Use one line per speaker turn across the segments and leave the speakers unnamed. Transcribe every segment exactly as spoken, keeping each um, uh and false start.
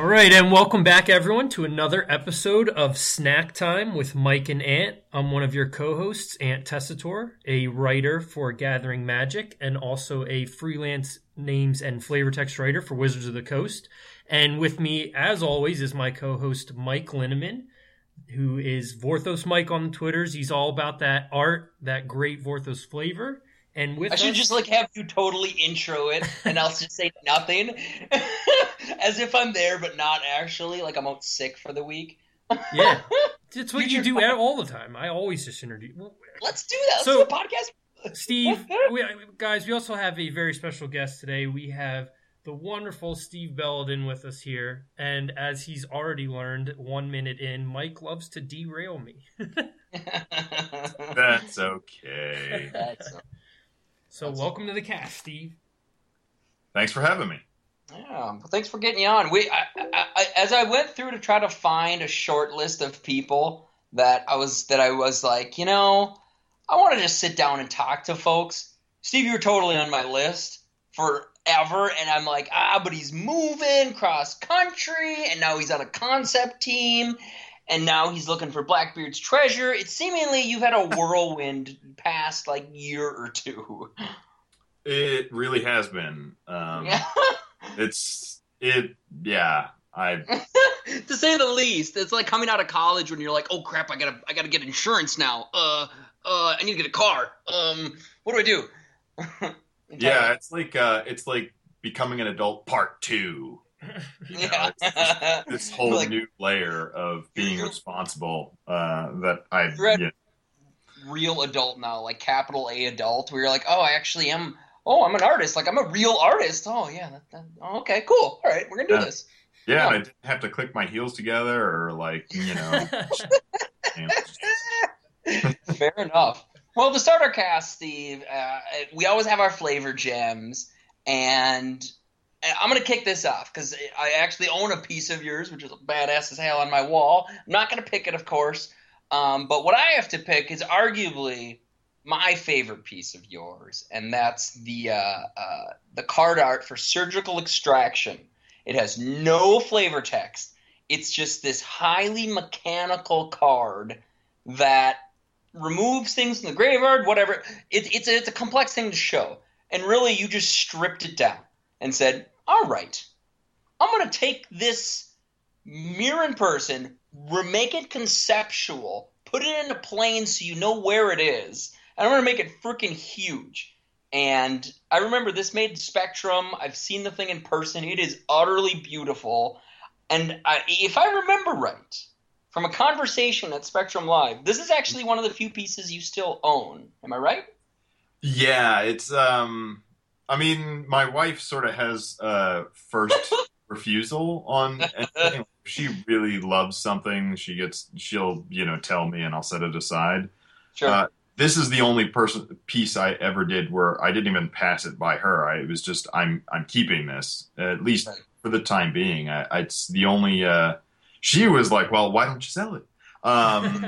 right, and welcome back, everyone, to another episode of Snack Time with Mike and Ant. I'm one of your co-hosts, Ant Tessitore, a writer for Gathering Magic and also a freelance names and flavor text writer for Wizards of the Coast. And with me, as always, is my co-host, Mike Linneman, who is Vorthos Mike on the Twitters. He's all about that art, that great Vorthos flavor. And with
I should
us,
just like have you totally intro it, and I'll just say nothing, as if I'm there but not actually. Like I'm out sick for the week.
Yeah, it's what you do all the time. I always just introduce.
Let's do that. Let's
So,
do a podcast.
Steve, we, guys, we also have a very special guest today. We have the wonderful Steve Belladin with us here, and as he's already learned, one minute in, Mike loves to derail me.
That's okay.
That's okay.
So welcome to the cast, Steve.
Thanks for having me.
Yeah, well, thanks for getting you on. We, I, I, I, as I went through to try to find a short list of people that I was that I was like, you know, I want to just sit down and talk to folks. Steve, you were totally on my list forever, and I'm like, ah, but he's moving cross country, and now he's on a concept team, and now he's looking for Blackbeard's treasure. It's seemingly you've had a whirlwind past like year or two.
It really has been. Um,
Yeah.
it's it. Yeah, I.
To say the least. It's like coming out of college when you're like, oh crap, I gotta, I gotta get insurance now. Uh, uh, I need to get a car. Um, what do I do?
Yeah, it's like uh, it's like becoming an adult part two. You know,
Yeah.
it's this, this whole
Like-
new layer of being responsible uh, that I.
You're at-
You know,
Real adult now, like capital A adult, where you're like, oh, I actually am. Oh, I'm an artist. Like I'm a real artist. Oh yeah. That, that, oh, okay. Cool. All right, we're gonna do
Yeah.
this.
yeah,
Yeah.
I didn't have to click my heels together or like you know.
Fair enough. Well, to start our cast, Steve, uh, we always have our flavor gems, and I'm going to kick this off because I actually own a piece of yours, which is badass as hell on my wall. I'm not going to pick it, of course, um, but what I have to pick is arguably my favorite piece of yours, and that's the uh, uh, the card art for Surgical Extraction. It has no flavor text. It's just this highly mechanical card that removes things from the graveyard, whatever. It, it's, a, it's a complex thing to show. And really, you just stripped it down and said, all right, I'm going to take this mirror in person, remake it conceptual, put it into plane so you know where it is, and I'm going to make it freaking huge. And I remember this made Spectrum. I've seen the thing in person. It is utterly beautiful. And I, if I remember right, from a conversation at Spectrum Live, this is actually one of the few pieces you still own. Am I right?
Yeah, it's um I mean, my wife sort of has uh first refusal on anything. If she really loves something, she gets she'll, you know, tell me and I'll set it aside.
Sure.
Uh, this is the only person piece I ever did where I didn't even pass it by her. I it was just I'm I'm keeping this at least
Right.
for the time being. I, I it's the only uh she was like, "Well, why don't you sell it?" Um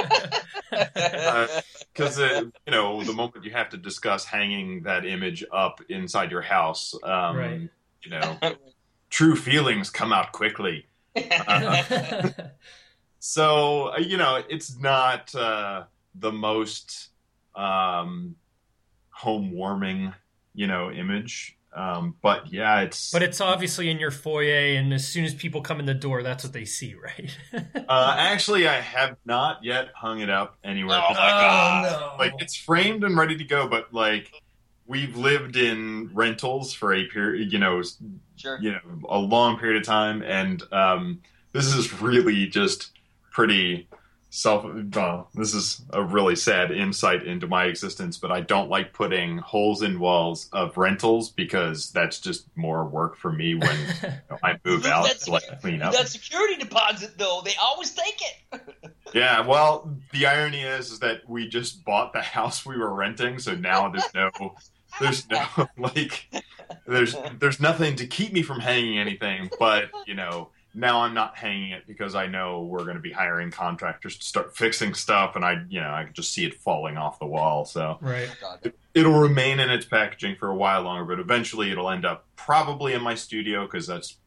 Because, uh, you know, the moment you have to discuss hanging that image up inside your house, um,
Right.
you know, true feelings come out quickly. Uh, so, uh, you know, it's not uh, the most um, home-warming, you know, image. Um, but, yeah, it's...
But it's obviously in your foyer, and as soon as people come in the door, that's what they see, right?
uh, actually, I have not yet hung it up anywhere.
Oh, my God.
Like, it's framed and ready to go, but, like, we've lived in rentals for a period, you know,
Sure.
you know, a long period of time, and um, this is really just pretty self. Well, this is a really sad insight into my existence, but I don't like putting holes in walls of rentals because that's just more work for me when you know, I move out
That's-
to like clean up.
That security deposit, though, they always take it.
Yeah, well, the irony is, is that we just bought the house we were renting, so now there's no, there's no like, there's there's nothing to keep me from hanging anything. But you know, now I'm not hanging it because I know we're going to be hiring contractors to start fixing stuff, and I, you know, I can just see it falling off the wall. So
Right.
God.
it'll remain in its packaging for a while longer, but eventually it'll end up probably in my studio because that's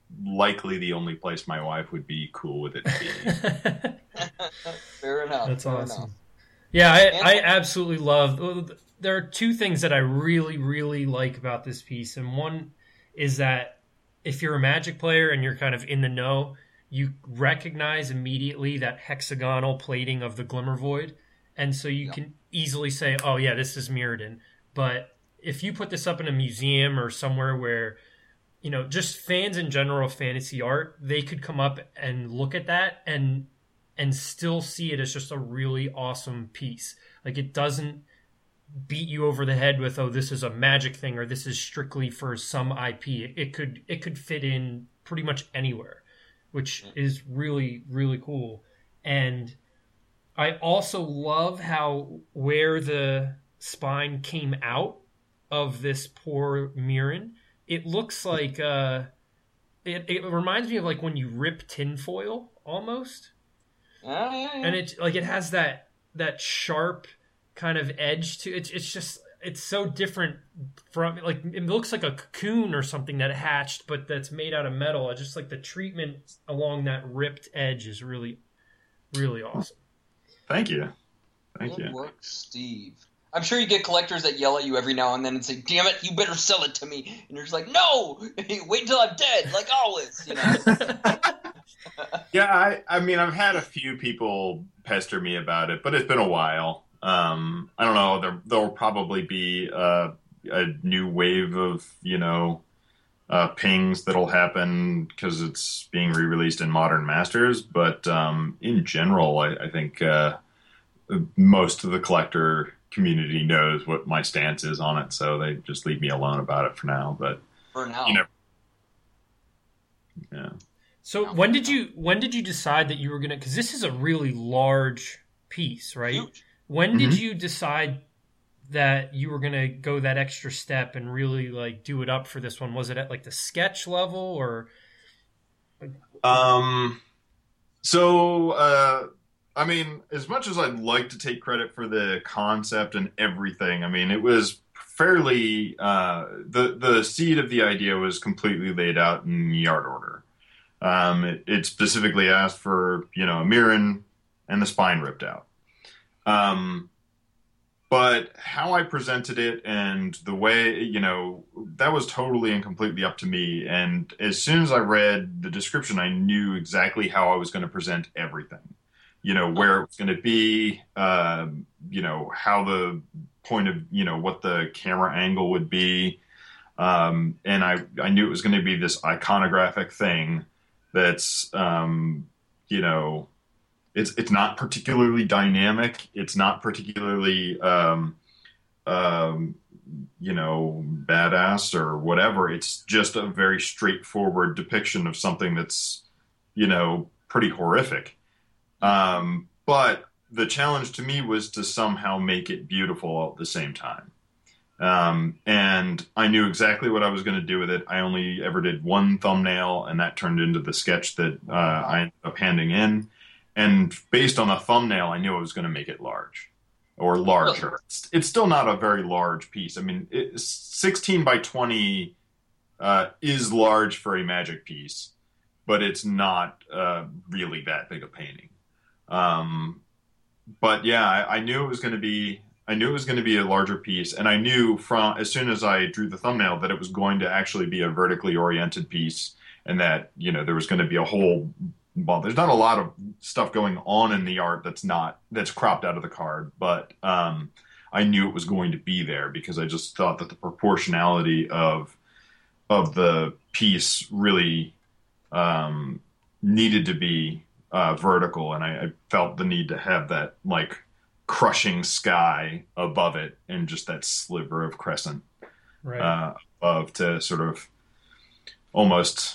likely the only place my wife would be cool with it being.
Fair enough.
That's
fair
awesome.
enough.
Yeah, I, I absolutely love. There are two things that I really, really like about this piece, and one is that if you're a Magic player and you're kind of in the know, you recognize immediately that hexagonal plating of the Glimmer Void, and so you
Yep.
can easily say, "Oh yeah, this is Mirrodin." But if you put this up in a museum or somewhere where, you know, just fans in general of fantasy art, they could come up and look at that and and still see it as just a really awesome piece. Like, it doesn't beat you over the head with, oh, this is a Magic thing or this is strictly for some I P. It, it could it could fit in pretty much anywhere, which is really, really cool. And I also love how where the spine came out of this poor Mirren, it looks like uh, it, it reminds me of like when you rip tinfoil almost.
Oh, yeah, yeah.
And it like it has that that sharp kind of edge to it. It's just it's so different from like it looks like a cocoon or something that hatched, but that's made out of metal. I just like the treatment along that ripped edge is really, really awesome.
Thank you, thank
Good
you.
work, Steve. I'm sure you get collectors that yell at you every now and then and say, "Damn it, you better sell it to me." And you're just like, "No, wait until I'm dead," like always. You know.
Yeah, I, I mean, I've had a few people pester me about it, but it's been a while. Um, I don't know. There, there'll probably be uh, a new wave of, you know, uh, pings that'll happen because it's being re-released in Modern Masters. But um, in general, I, I think uh, most of the collector community knows what my stance is on it, so they just leave me alone about it for now. But
For now.
you know, yeah.
So when did you when did you decide that you were gonna? Because this is a really large piece, right?
Huge.
When did
Mhm.
you decide that you were gonna go that extra step and really like do it up for this one? Was it at like the sketch level or?
Um, so, uh, I mean, as much as I'd like to take credit for the concept and everything, I mean, it was fairly, uh, the, the seed of the idea was completely laid out in the art order. Um, it, it specifically asked for, you know, a Mirren and the spine ripped out. Um, but how I presented it and the way, you know, that was totally and completely up to me. And as soon as I read the description, I knew exactly how I was going to present everything. You know, where it was going to be, uh, you know, how the point of, you know, what the camera angle would be. Um, and I, I knew it was going to be this iconographic thing that's, um, you know, It's it's not particularly dynamic. It's not particularly, um, um, you know, badass or whatever. It's just a very straightforward depiction of something that's, you know, pretty horrific. Um, but the challenge to me was to somehow make it beautiful at the same time. Um, and I knew exactly what I was going to do with it. I only ever did one thumbnail, and that turned into the sketch that uh, I ended up handing in. And based on the thumbnail, I knew I was going to make it large or larger. It's, it's still not a very large piece. I mean, it, sixteen by twenty uh, is large for a Magic piece, but it's not uh, really that big a painting. Um, but yeah, I, I knew it was going to be. I knew it was going to be a larger piece, and I knew from as soon as I drew the thumbnail that it was going to actually be a vertically oriented piece, and that, you know, there was going to be a whole. Well, there's not a lot of stuff going on in the art that's not that's cropped out of the card, but um, I knew it was going to be there because I just thought that the proportionality of of the piece really um, needed to be uh, vertical, and I, I felt the need to have that like crushing sky above it and just that sliver of crescent
Right.
uh, above to sort of almost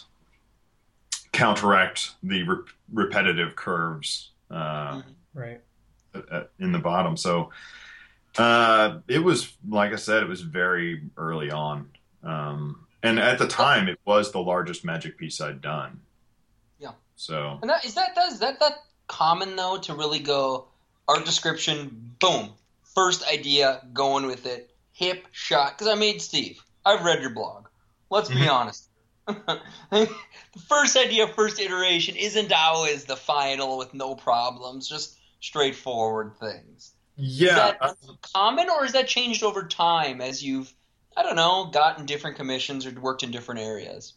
counteract the re- repetitive curves uh,
Right.
at, at, in the bottom. So uh, it was, like I said, it was very early on. Um, and at the time, it was the largest Magic piece I'd done.
Yeah.
So
And that is that does that that common though to really go art description, boom, first idea, going with it, hip shot. Because I made Steve. I've read your blog. Let's be
Mhm.
honest. The first idea, first iteration isn't always the final with no problems, just straightforward things.
Yeah.
Is that
uh,
common, or has that changed over time as you've, I don't know, gotten different commissions or worked in different areas?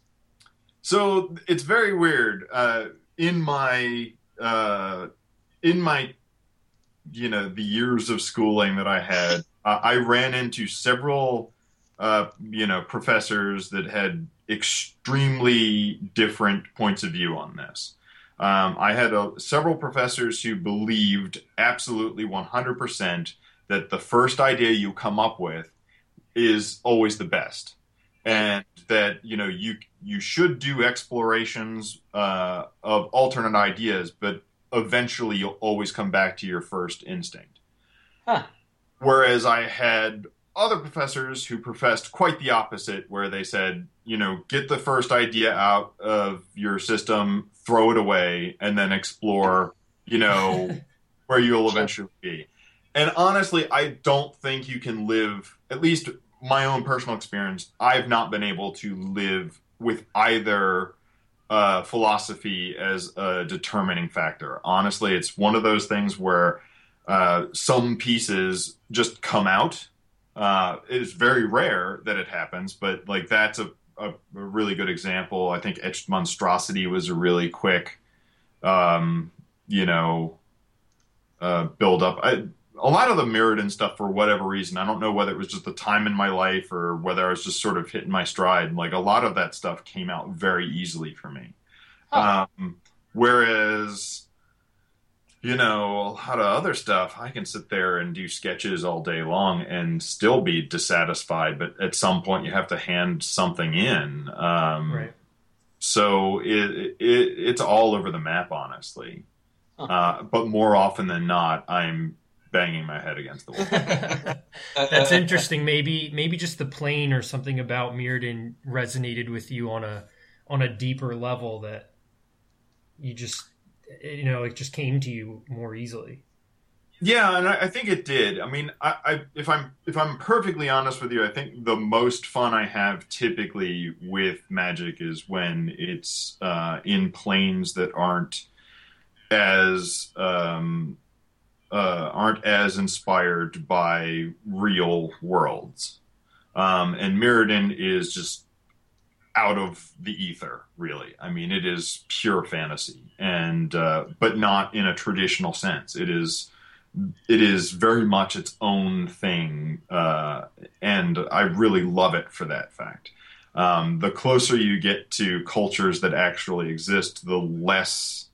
So it's very weird. Uh, in my uh, in my you know the years of schooling that I had, uh, I ran into several uh, you know professors that had extremely different points of view on this. Um, I had uh, several professors who believed absolutely one hundred percent that the first idea you come up with is always the best, and that you know you you should do explorations uh, of alternate ideas, but eventually you'll always come back to your first instinct.
Huh.
Whereas I had other professors who professed quite the opposite, where they said, you know, get the first idea out of your system, throw it away, and then explore, you know, where you'll eventually be. And honestly, I don't think you can live, at least my own personal experience, I've not been able to live with either uh, philosophy as a determining factor. Honestly, it's one of those things where uh, some pieces just come out. Uh, it's very rare that it happens, but like that's a, a, a really good example. I think Etched Monstrosity was a really quick, um, you know, uh, build up. I, a lot of the Mirrodin stuff, for whatever reason, I don't know whether it was just the time in my life or whether I was just sort of hitting my stride. Like a lot of that stuff came out very easily for me.
Huh.
Um, whereas, you know, a lot of other stuff, I can sit there and do sketches all day long and still be dissatisfied. But at some point, you have to hand something in. Um,
Right.
So it, it it's all over the map, honestly.
Huh.
Uh, but more often than not, I'm banging my head against the wall.
That's interesting. Maybe maybe just the plane or something about Mirrodin resonated with you on a on a deeper level that you just you know it just came to you more easily.
Yeah, and I, I think it did. I mean, I, I if I'm if I'm perfectly honest with you, I think the most fun I have typically with Magic is when it's uh, in planes that aren't as um, uh, aren't as inspired by real worlds. Um, and Mirrodin is just out of the ether, really. I mean, it is pure fantasy, and uh, but not in a traditional sense. It is it is very much its own thing, uh, and I really love it for that fact. Um, the closer you get to cultures that actually exist, the less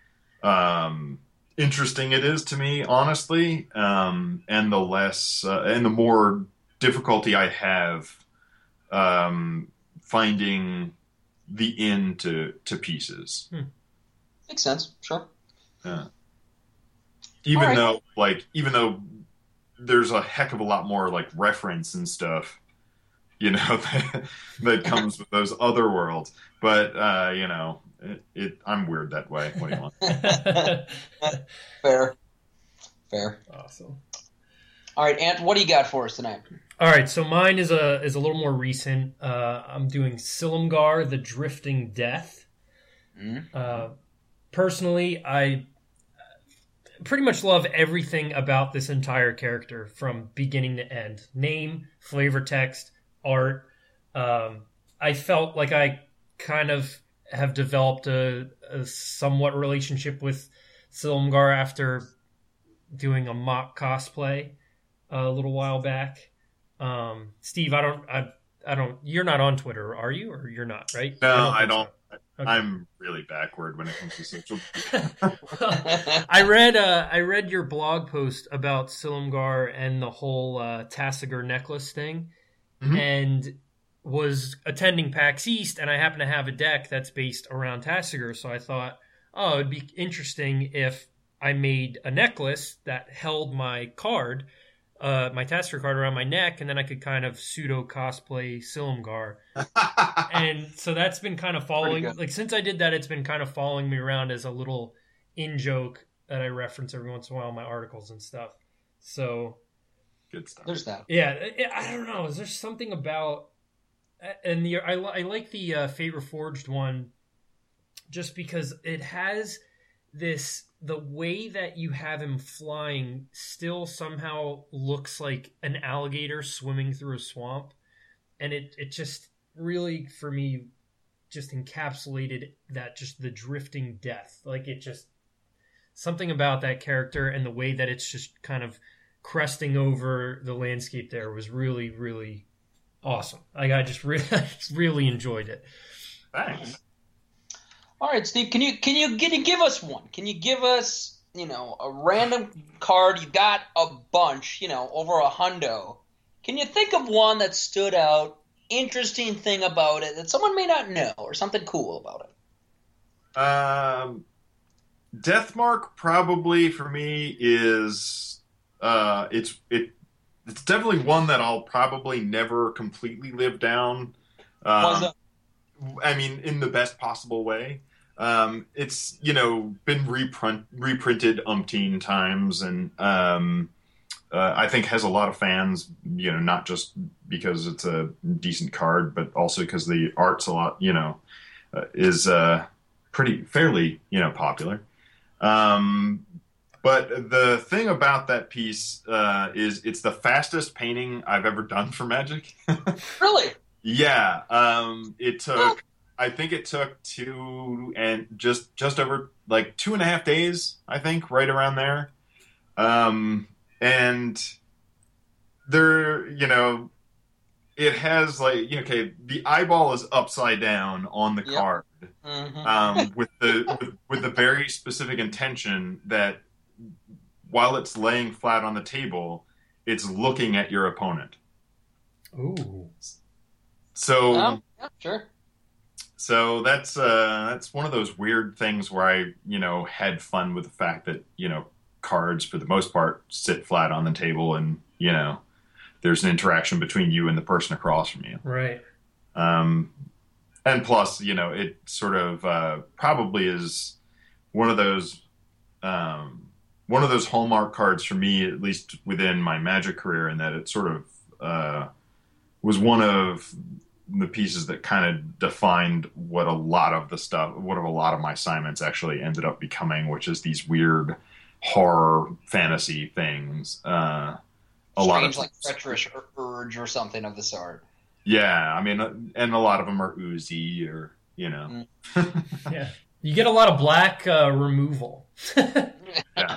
um, interesting it is to me, honestly, um, and the less uh, and the more difficulty I have um, finding the end to to pieces.
Hmm.
Makes sense. Sure.
Yeah. Even
right.
though, like, even though there's a heck of a lot more like reference and stuff, you know, that, that comes with those other worlds. But uh, you know, it, it I'm weird that way. What do you want?
Fair. Fair.
Awesome.
All right, Ant, what do you got for us tonight?
All right, so mine is a is a little more recent. Uh, I'm doing Silumgar, the Drifting Death.
Mm-hmm.
Uh, personally, I pretty much love everything about this entire character from beginning to end. Name, flavor text, art. Um, I felt like I kind of have developed a, a somewhat relationship with Silumgar after doing a mock cosplay a little while back. Um, Steve, I don't, I, I don't. You're not on Twitter, are you? Or you're not, right?
No,
I
I
don't.
don't.
Okay.
I'm really backward when it comes to social media.
I read uh, I read your blog post about Silumgar and the whole uh, Tasigur necklace thing,
Mhm.
and was attending PAX East, and I happen to have a deck that's based around Tasigur, so I thought, oh, it'd be interesting if I made a necklace that held my card, uh, my Tasigur card around my neck, and then I could kind of pseudo cosplay Silumgar. And so that's been kind of following,
Pretty good.
like since I did that, it's been kind of following me around as a little in joke that I reference every once in a while in my articles and stuff. So
Good stuff.
There's that.
yeah, I I don't know. Is there something about And the I, I like the uh, Fate Reforged one just because it has this, the way that you have him flying still somehow looks like an alligator swimming through a swamp. And it, it just really, for me, just encapsulated that, just the drifting death. Like, it just, something about that character and the way that it's just kind of cresting over the landscape there was really, really awesome. Like, I just really, really enjoyed it.
Thanks.
All right, Steve, can you can you get, give us one? Can you give us, you know, a random card? You got a bunch, you know, over a hundo. Can you think of one that stood out, interesting thing about it that someone may not know, or something cool about it?
Um, Deathmark probably for me is uh, it's it it's definitely one that I'll probably never completely live down. Um, I mean, in the best possible way. Um, it's, you know, been reprint, reprinted umpteen times, and um, uh, I think has a lot of fans, you know, not just because it's a decent card, but also because the art's a lot, you know, uh, is uh, pretty, fairly, you know, popular. Um, but the thing about that piece uh, is it's the fastest painting I've ever done for Magic.
Really?
Yeah. Um, it took... I think it took two and just just over like two and a half days, I think, right around there. Um, and there, you know, it has like, okay, the eyeball is upside down on the yep. card, mm-hmm. um, with the with, with the very specific intention that while it's laying flat on the table, it's looking at your opponent.
Ooh.
So
um, yeah, sure.
So that's uh, that's one of those weird things where I, you know, had fun with the fact that, you know, cards for the most part sit flat on the table, and, you know, there's an interaction between you and the person across from you.
Right.
Um, and plus, you know, it sort of uh, probably is one of those um, one of those hallmark cards for me, at least within my Magic career, in that it sort of uh, was one of the pieces that kind of defined what a lot of the stuff, what a lot of my assignments actually ended up becoming, which is these weird horror fantasy things. Uh, a
Strange,
lot of
like treacherous urge or something of the sort.
Yeah, I mean, and a lot of them are oozy, or, you know.
Mm. Yeah, you get a lot of black uh, removal.
Yeah,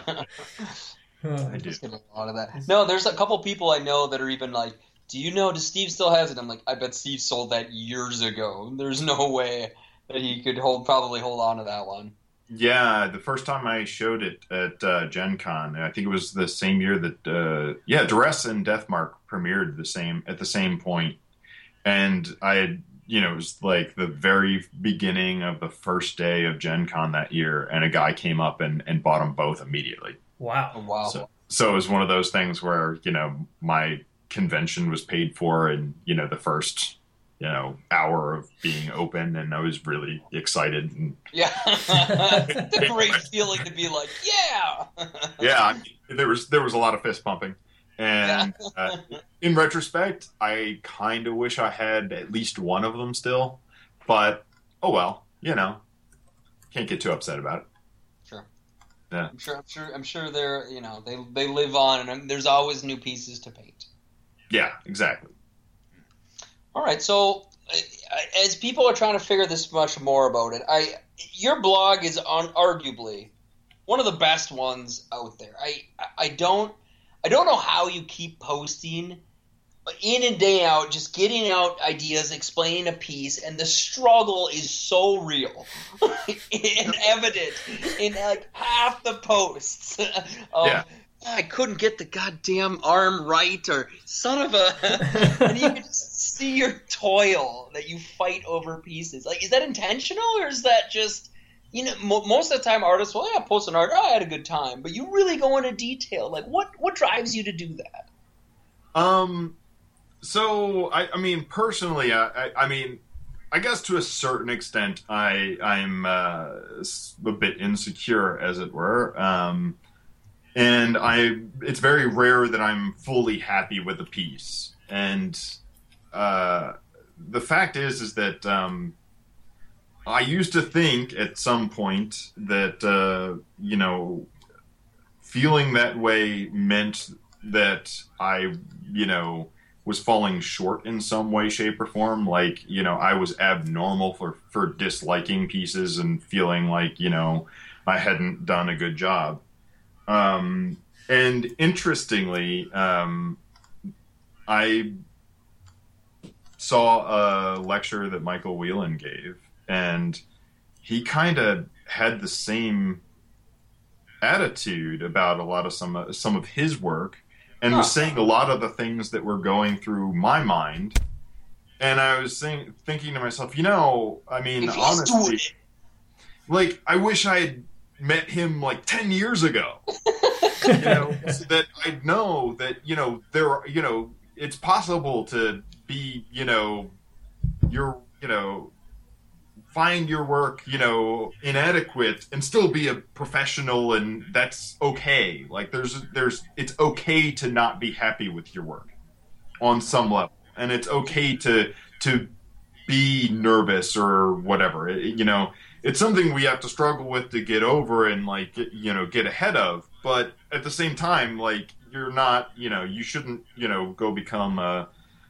I do. Get a lot of that. No, there's a couple people I know that are even like, do you know, does Steve still has it? I'm like, I bet Steve sold that years ago. There's no way that he could hold probably hold on to that one.
Yeah, the first time I showed it at uh, Gen Con, I think it was the same year that, uh, yeah, Duress and Deathmark premiered the same at the same point. And I had, you know, it was like the very beginning of the first day of Gen Con that year, and a guy came up and, and bought them both immediately.
Wow.
Oh, wow.
So, so it was one of those things where, you know, my convention was paid for in, you know, the first, you know, hour of being open, and I was really excited. And
yeah. It's a great feeling to be like, yeah.
Yeah, I mean, there was there was a lot of fist pumping. And uh, in retrospect, I kind of wish I had at least one of them still, but oh well, you know, can't get too upset about it.
Sure.
Yeah.
I'm sure. I'm sure. I'm sure they're, you know, they they live on, and there's always new pieces to paint.
Yeah, exactly.
All right, so as people are trying to figure this much more about it, I your blog is on arguably one of the best ones out there. I I don't I don't know how you keep posting in and day out, just getting out ideas, explaining a piece, and the struggle is so real and evident in like half the posts. Of,
yeah.
I couldn't get the goddamn arm right, or son of a... and you can just see your toil that you fight over pieces. Like, is that intentional, or is that just... You know, mo- most of the time artists, well, yeah, post an art, oh, I had a good time. But you really go into detail. Like, what, what drives you to do that?
Um, so, I, I mean, personally, I, I, I mean, I guess to a certain extent, I, I'm uh, a bit insecure, as it were. Um... And I, it's very rare that I'm fully happy with a piece. And uh, the fact is, is that um, I used to think at some point that, uh, you know, feeling that way meant that I, you know, was falling short in some way, shape, or form. Like, you know, I was abnormal for, for disliking pieces and feeling like, you know, I hadn't done a good job. Um, and interestingly, um, I saw a lecture that Michael Whelan gave, and he kind of had the same attitude about a lot of some, some of his work, and was saying a lot of the things that were going through my mind. And I was think, thinking to myself, you know, I mean, honestly, like, I wish I had met him like ten years ago, you know, so that I'd know that, you know, there are, you know, it's possible to be, you know, your, you know, find your work, you know, inadequate and still be a professional, and that's okay. Like there's, there's, it's okay to not be happy with your work on some level, and it's okay to to be nervous or whatever. It, you know, it's something we have to struggle with to get over and like, you know, get ahead of. But at the same time, like you're not, you know, you shouldn't, you know, go become a,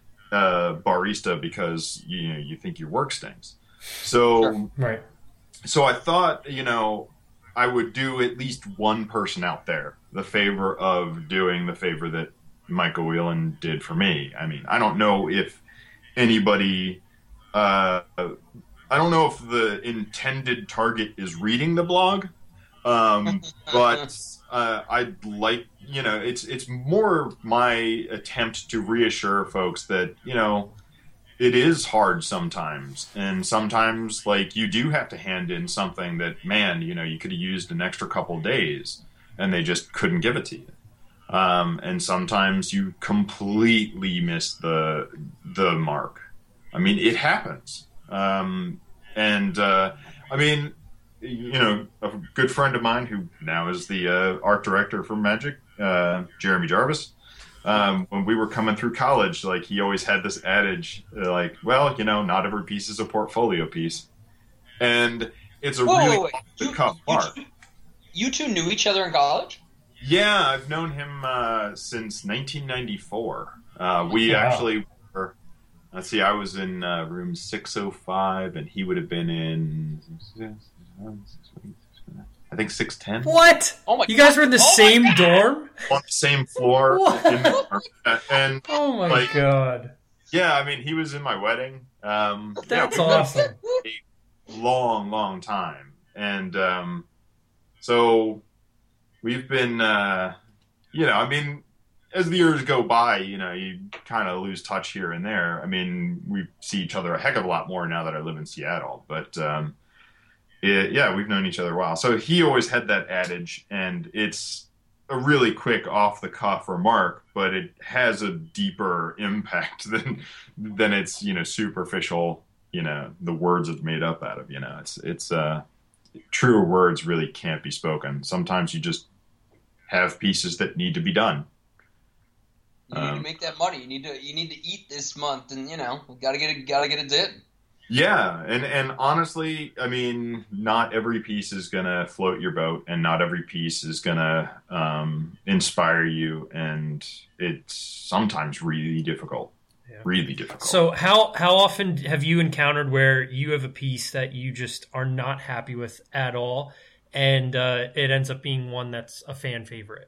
a barista because you know you think your work stinks. So,
sure. Right.
So I thought, you know, I would do at least one person out there the favor of doing the favor that Michael Whelan did for me. I mean, I don't know if anybody, uh, I don't know if the intended target is reading the blog, um, but uh, I'd like, you know, it's it's more my attempt to reassure folks that, you know, it is hard sometimes, and sometimes like you do have to hand in something that, man, you know, you could have used an extra couple days and they just couldn't give it to you. Um, and sometimes you completely miss the, the mark. I mean, it happens. Um, and, uh, I mean, you know, a good friend of mine who now is the, uh, art director for Magic, uh, Jeremy Jarvis, Um, when we were coming through college, like he always had this adage, uh, like, well, you know, not every piece is a portfolio piece. And it's a
whoa,
really
wait, wait. You,
tough
you,
mark.
two, you two knew each other in college?
Yeah, I've known him uh, since nineteen ninety-four. Uh, we
wow.
actually were, let's see, I was in uh, room six oh five, and he would have been in, I think six ten.
What?
Oh my
you guys were in the
oh
same dorm?
On the same floor. In the, and
oh my
like,
god.
Yeah, I mean, he was in my wedding. Um,
That's
yeah,
awesome.
A long, long time. And um, so we've been, uh, you know, I mean, as the years go by, you know, you kind of lose touch here and there. I mean, we see each other a heck of a lot more now that I live in Seattle. But um, it, yeah, we've known each other a while. So he always had that adage, and it's a really quick off-the-cuff remark, but it has a deeper impact than than its, you know, superficial, you know, the words it's made up out of. You know, it's it's uh, truer words really can't be spoken. Sometimes you just have pieces that need to be done.
You need um, to make that money. You need to you need to eat this month, and you know, gotta get it gotta get it did.
Yeah, and, and honestly, I mean, not every piece is going to float your boat, and not every piece is going to um, inspire you, and it's sometimes really difficult, yeah. really difficult.
So how, how often have you encountered where you have a piece that you just are not happy with at all, and uh, it ends up being one that's a fan favorite?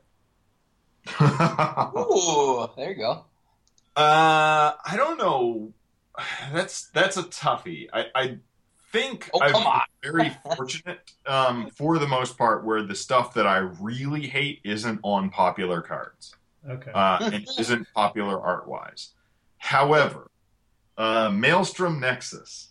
Ooh, there you go.
Uh, I don't know. That's that's a toughie. I, I think
oh,
I've
come on.
been very fortunate um, for the most part, where the stuff that I really hate isn't on popular cards.
Okay.
Uh, and isn't popular art wise. However, uh, Maelstrom Nexus.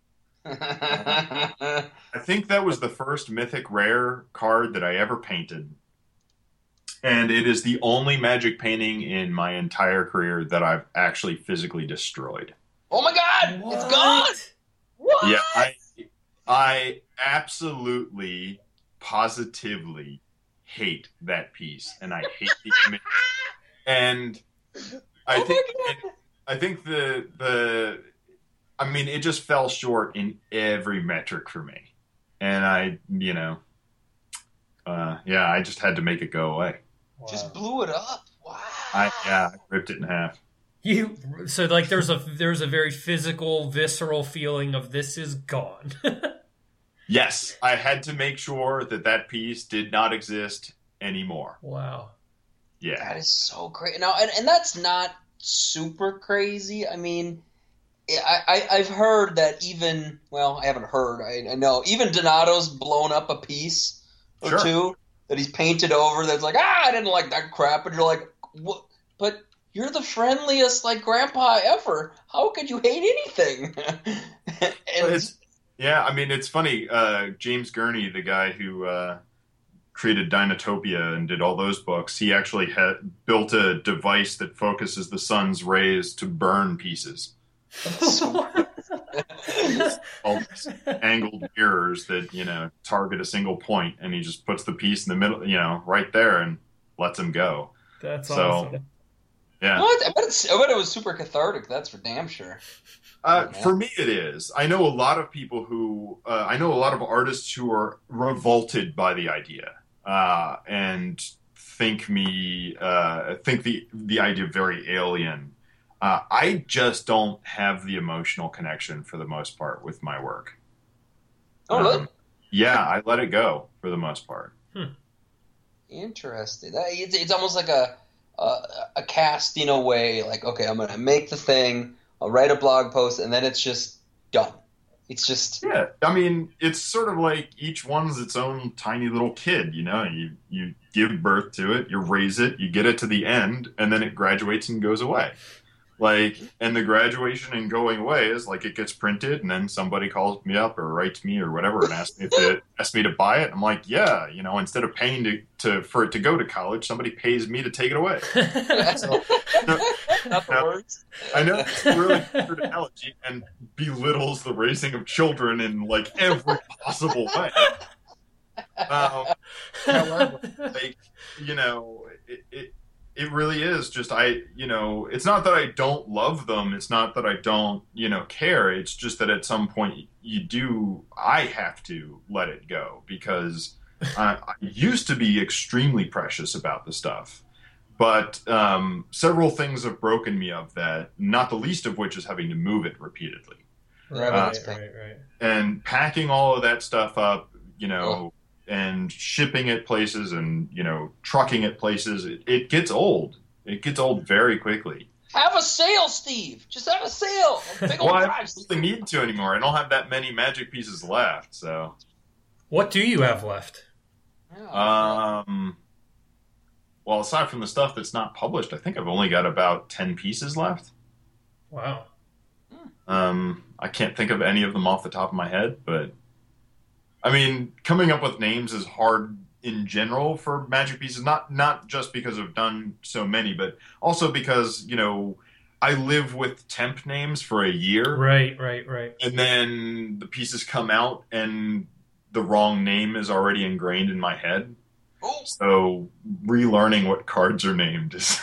I think that was the first Mythic Rare card that I ever painted. And it is the only Magic painting in my entire career that I've actually physically destroyed.
Oh my God!
What?
It's gone. What?
Yeah, I, I absolutely, positively hate that piece, and I hate the image. And I
oh
think, and I think the the I mean, it just fell short in every metric for me. And I, you know, uh, yeah, I just had to make it go away.
Wow. Just blew it up. Wow.
I, yeah, I ripped it in half.
You so like there's a there's a very physical, visceral feeling of this is gone.
Yes, I had to make sure that that piece did not exist anymore.
Wow.
Yeah.
That is so great. Now, and, and that's not super crazy. I mean, I, I, I've heard that even, well, I haven't heard, I, I know, even Donato's blown up a piece or
Sure.
two that he's painted over that's like, ah, I didn't like that crap. And you're like, what? But you're the friendliest, like, grandpa ever. How could you hate anything? and
it's, yeah, I mean, it's funny. Uh, James Gurney, the guy who uh, created Dinotopia and did all those books, he actually had built a device that focuses the sun's rays to burn pieces. All these angled mirrors that, you know, target a single point, and he just puts the piece in the middle, you know, right there and lets him go.
That's
so,
awesome.
Yeah.
What? I bet, it's, I bet it was super cathartic. That's for damn sure.
Uh, for me, it is. I know a lot of people who, uh, I know a lot of artists who are revolted by the idea uh, and think me, uh, think the the idea very alien. Uh, I just don't have the emotional connection for the most part with my work.
Oh, really?
Um, yeah, I let it go for the most part.
Hmm.
Interesting. That, it's, it's almost like a, a a cast in a way. Like, okay, I'm going to make the thing. I'll write a blog post, and then it's just done. It's just...
Yeah, I mean, it's sort of like each one's its own tiny little kid, you know? You you give birth to it, you raise it, you get it to the end, and then it graduates and goes away. Like, and the graduation and going away is like it gets printed, and then somebody calls me up or writes me or whatever and asks me to asks me to buy it. I'm like, yeah, you know, instead of paying to, to for it to go to college, somebody pays me to take it away. So, no,
Not the
no,
words.
I know it's a really weird analogy and belittles the raising of children in like every possible way. Um, however, like, you know, it, it It really is just, I, you know, it's not that I don't love them. It's not that I don't, you know, care. It's just that at some point you do, I have to let it go because I, I used to be extremely precious about the stuff. But um, several things have broken me of that, not the least of which is having to move it repeatedly.
Right,
Uh,
right, right.
And packing all of that stuff up, you know, and shipping it places and, you know, trucking it places, it, it gets old. It gets old very quickly.
Have a sale, Steve. Just have a sale. A big old
Well, I
drive.
don't really need to anymore. I don't have that many magic pieces left, so.
What do you have left?
Yeah.
Um, well, aside from the stuff that's not published, I think I've only got about ten pieces left.
Wow.
Um, I can't think of any of them off the top of my head, but I mean, coming up with names is hard in general for magic pieces, not not just because I've done so many, but also because, you know, I live with temp names for a year.
Right, right, right.
And then the pieces come out and the wrong name is already ingrained in my head.
Oh,
So relearning what cards are named is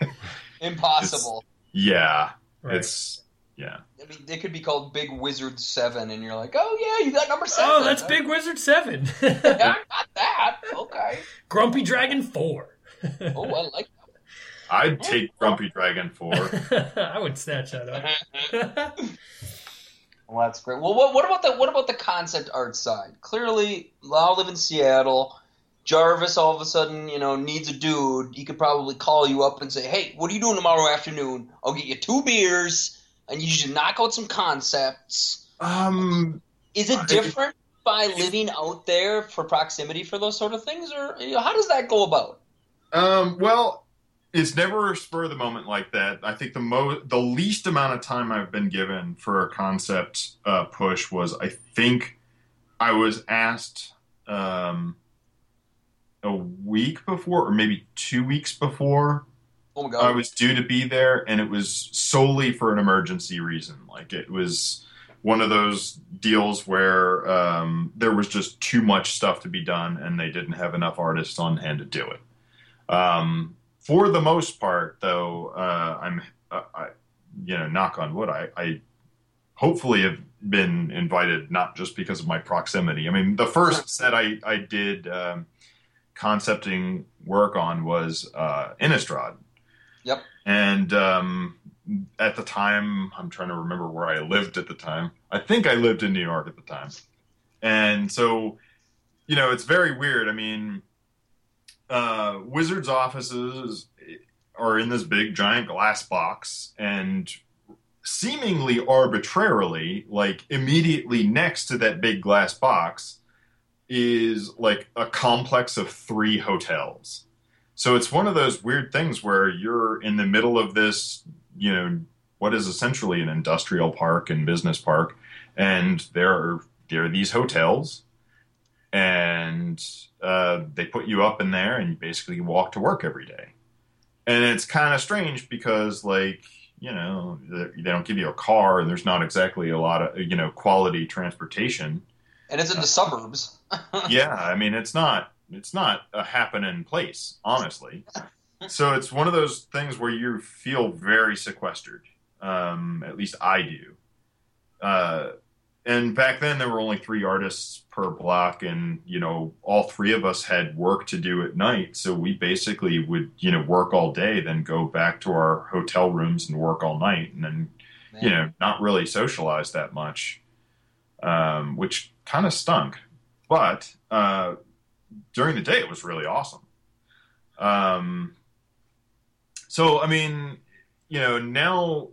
impossible.
yeah,
Right.
it's yeah.
I mean, they could be called Big Wizard seven, and you're like, oh, yeah, you got number seven.
Oh, that's Big Wizard seven.
Yeah, I got that. Okay.
Grumpy Dragon four.
Oh, I like
I'd take Grumpy Dragon four.
I would snatch that up.
Well, that's great. Well, what, what about the what about the concept art side? Clearly, I live in Seattle. Jarvis all of a sudden, you know, needs a dude. He could probably call you up and say, "Hey, what are you doing tomorrow afternoon? I'll get you two beers, and you should knock out some concepts."
Um,
Is it
I-
different by living out there for proximity for those sort of things, or you know, how does that go about?
um, well, it's never a spur of the moment like that. I think the mo the least amount of time I've been given for a concept uh, push was, I think, I was asked um, a week before, or maybe two weeks before.
Oh my
I
god!
was due to be there, and it was solely for an emergency reason. Like, it was one of those deals where um, there was just too much stuff to be done, and they didn't have enough artists on hand to do it. Um, for the most part, though, uh, I'm, uh, I, you know, knock on wood, I, I hopefully have been invited, not just because of my proximity. I mean, the first set I, I did um, concepting work on was uh, Innistrad.
Yep.
And um, at the time, I'm trying to remember where I lived at the time. I think I lived in New York at the time. And so, you know, it's very weird. I mean, uh, Wizards offices are in this big giant glass box, and seemingly arbitrarily, like immediately next to that big glass box is like a complex of three hotels. So it's one of those weird things where you're in the middle of this, you know, what is essentially an industrial park and business park, and there are there are these hotels, and uh, they put you up in there, and you basically walk to work every day. And it's kind of strange because, like, you know, they don't give you a car, and there's not exactly a lot of, you know, quality transportation.
And it's in the suburbs.
Yeah, I mean, it's not it's not a happening place, honestly. So it's one of those things where you feel very sequestered. Um, at least I do. Uh, and back then there were only three artists per block, and, you know, all three of us had work to do at night. So we basically would, you know, work all day, then go back to our hotel rooms and work all night, and then, Man. you know, not really socialize that much, um, which kind of stunk. But uh, during the day, it was really awesome. Um, so, I mean, you know, now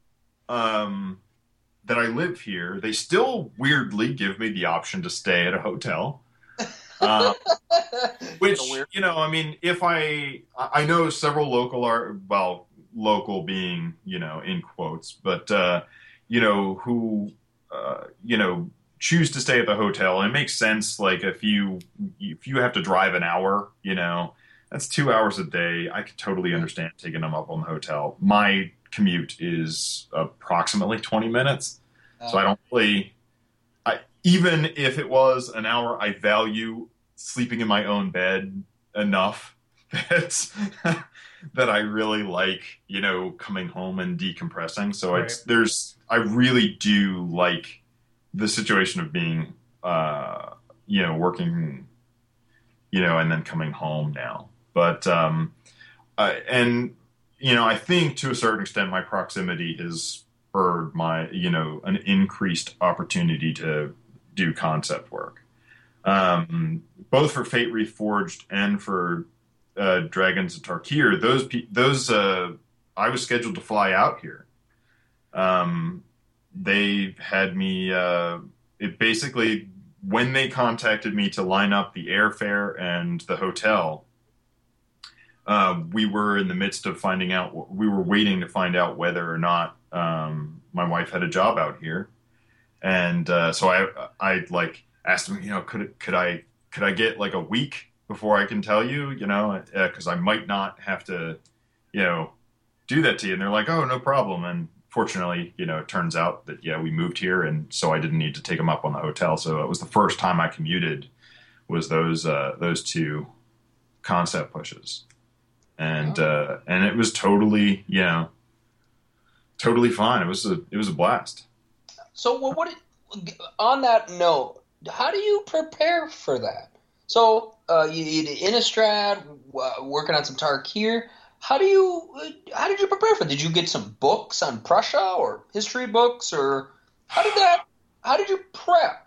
um, that I live here, they still weirdly give me the option to stay at a hotel. Uh, which, you know, I mean, if I, I know several local are, well, local being, you know, in quotes, but, uh, you know, who, uh, you know, choose to stay at the hotel. And it makes sense. Like if you, if you have to drive an hour, you know, that's two hours a day. I could totally understand taking them up on the hotel. My commute is approximately twenty minutes. So I don't really, I, even if it was an hour, I value sleeping in my own bed enough that, that I really like, you know, coming home and decompressing. So right. it's, there's, I really do like the situation of being, uh, you know, working, you know, and then coming home now. But, um, uh, and, you know, I think to a certain extent my proximity has spurred my, you know, an increased opportunity to do concept work. Um, both for Fate Reforged and for uh, Dragons of Tarkir, those, those uh, I was scheduled to fly out here. Um, they had me, uh, it basically, when they contacted me to line up the airfare and the hotel, uh, we were in the midst of finding out, we were waiting to find out whether or not um, my wife had a job out here. And uh, so I, I like asked him, you know, could could I could I get like a week before I can tell you, you know, because uh, I might not have to, you know, do that to you. And they're like, oh, no problem. And fortunately, you know, it turns out that, yeah, we moved here, and so I didn't need to take them up on the hotel. So it was the first time I commuted was those uh, those two concept pushes. And oh. uh, and it was totally, you know, totally fine. It was a it was a blast.
So what, what on that note, how do you prepare for that? So uh, you, you did Innistrad, uh, working on some Tarkir. How do you uh, how did you prepare for it? Did you get some books on Prussia or history books, or how did that? How did you prep?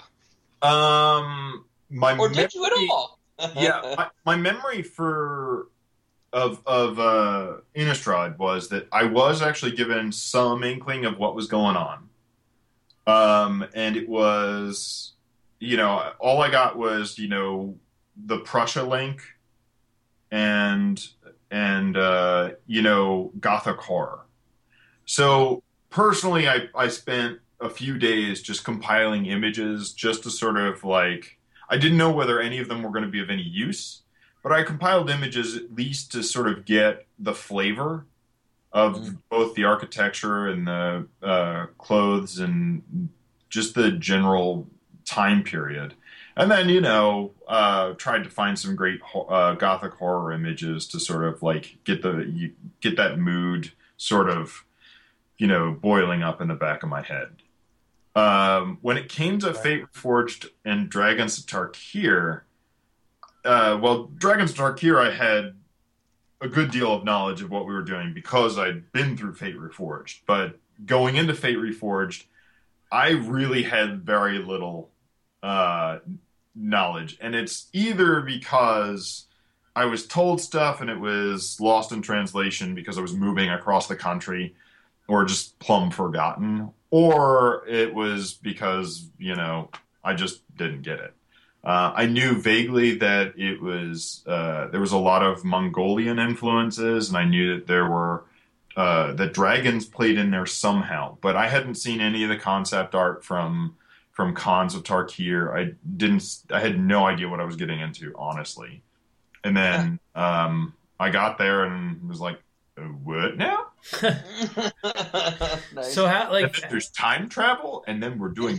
Um, my
or
memory,
did you at all?
yeah, my, my memory for of of uh, Innistrad was that I was actually given some inkling of what was going on. Um, and it was, you know, all I got was, you know, the Prussia link and, and, uh, you know, Gothic horror. So personally, I, I spent a few days just compiling images just to sort of like, I didn't know whether any of them were going to be of any use, but I compiled images at least to sort of get the flavor of mm. both the architecture and the uh, clothes and just the general time period. And then, you know, uh, tried to find some great uh, Gothic horror images to sort of like get the get that mood sort of, you know, boiling up in the back of my head. Um, when it came to Fate Reforged and Dragons of Tarkir, uh, well, Dragons of Tarkir, I had a good deal of knowledge of what we were doing because I'd been through Fate Reforged. But going into Fate Reforged, I really had very little uh, knowledge. And it's either because I was told stuff and it was lost in translation because I was moving across the country, or just plumb forgotten, or it was because, you know, I just didn't get it. Uh, I knew vaguely that it was, uh, there was a lot of Mongolian influences, and I knew that there were, uh, that dragons played in there somehow, but I hadn't seen any of the concept art from, from Khans of Tarkir. I didn't, I had no idea what I was getting into, honestly. And then, um, I got there and was like, what now?
Nice. So how, like,
there's time travel, and then we're doing.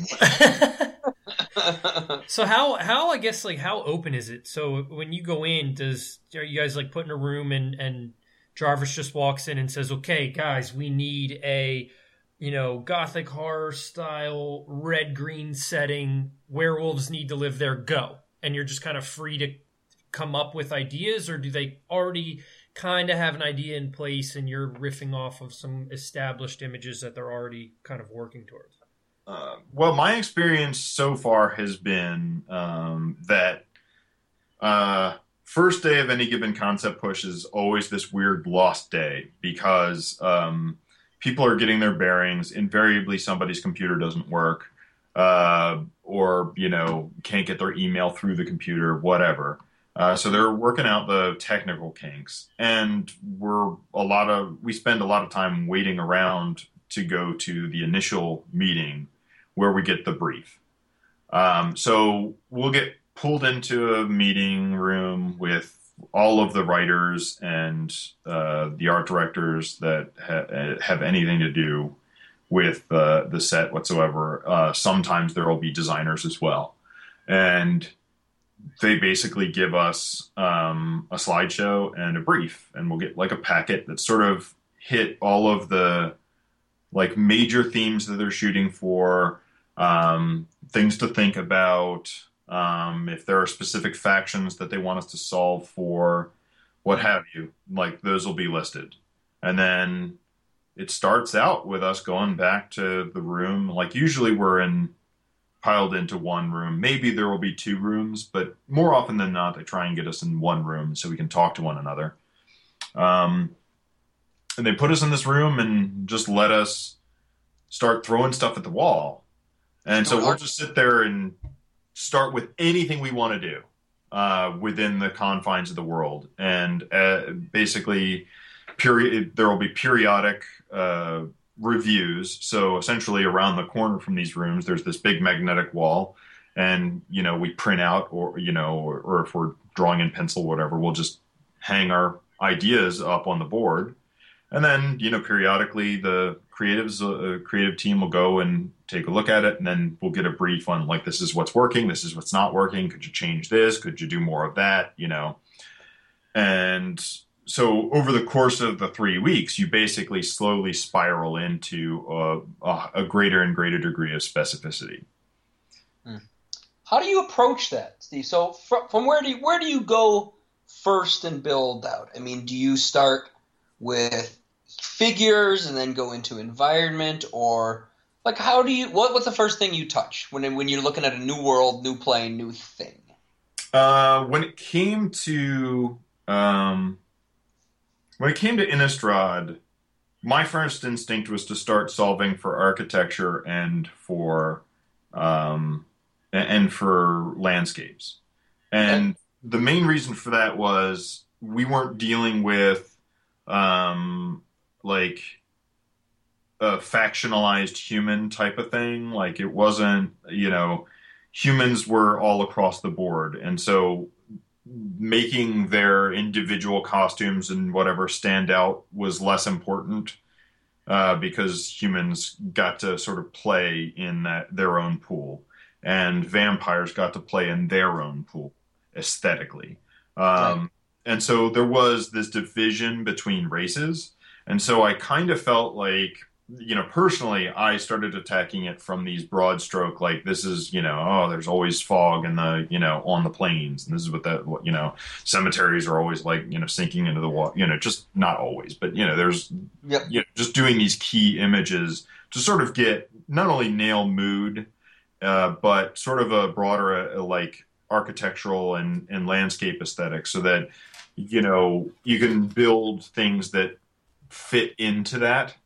So how how I guess like how open is it? So when you go in, does are you guys like put in a room and and Jarvis just walks in and says, "Okay, guys, we need a you know gothic horror style red green setting. Werewolves need to live there. Go!" And you're just kind of free to come up with ideas, or do they already kind of have an idea in place and you're riffing off of some established images that they're already kind of working towards?
Uh, well, my experience so far has been um, that uh, first day of any given concept push is always this weird lost day because um, people are getting their bearings. Invariably, somebody's computer doesn't work, uh, or you know can't get their email through the computer, whatever. Uh, so they're working out the technical kinks, and we're a lot of we spend a lot of time waiting around to go to the initial meeting where we get the brief. Um, so we'll get pulled into a meeting room with all of the writers and uh, the art directors that ha- have anything to do with uh, the set whatsoever. Uh, sometimes there will be designers as well, and they basically give us um, a slideshow and a brief, and we'll get like a packet that sort of hit all of the like major themes that they're shooting for, um, things to think about, um, if there are specific factions that they want us to solve for, what have you, like those will be listed. And then it starts out with us going back to the room. Like usually we're in piled into one room. Maybe there will be two rooms, but more often than not, they try and get us in one room so we can talk to one another. Um, and they put us in this room and just let us start throwing stuff at the wall. And so we'll just sit there and start with anything we want to do uh, within the confines of the world. And uh, basically, period, there will be periodic uh, reviews. So essentially around the corner from these rooms, there's this big magnetic wall. And, you know, we print out or, you know, or, or if we're drawing in pencil, whatever, we'll just hang our ideas up on the board. And then, you know, periodically the creatives, uh, creative team will go and take a look at it, and then we'll get a brief on like, this is what's working, this is what's not working. Could you change this? Could you do more of that? You know, and so over the course of the three weeks, you basically slowly spiral into a, a, a greater and greater degree of specificity.
How do you approach that, Steve? So from, from where do you, where do you go first and build out? I mean, do you start with figures and then go into environment, or like how do you what what's the first thing you touch when when you're looking at a new world, new plane, new thing?
Uh, when it came to um, when it came to Innistrad, my first instinct was to start solving for architecture and for um, and for landscapes, and okay. The main reason for that was we weren't dealing with um like a factionalized human type of thing. Like it wasn't, you know, humans were all across the board, and so making their individual costumes and whatever stand out was less important uh because humans got to sort of play in that their own pool, and vampires got to play in their own pool aesthetically. um right. And so there was this division between races. And so I kind of felt like you know, personally, I started attacking it from these broad stroke, like this is, you know, oh, there's always fog in the, you know, on the plains, and this is what that, what, you know, cemeteries are always like, you know, sinking into the water, you know, just not always, but you know, there's,
Yep.
you know, just doing these key images to sort of get not only nail mood, uh, but sort of a broader, uh, like architectural and and landscape aesthetic, so that you know you can build things that fit into that.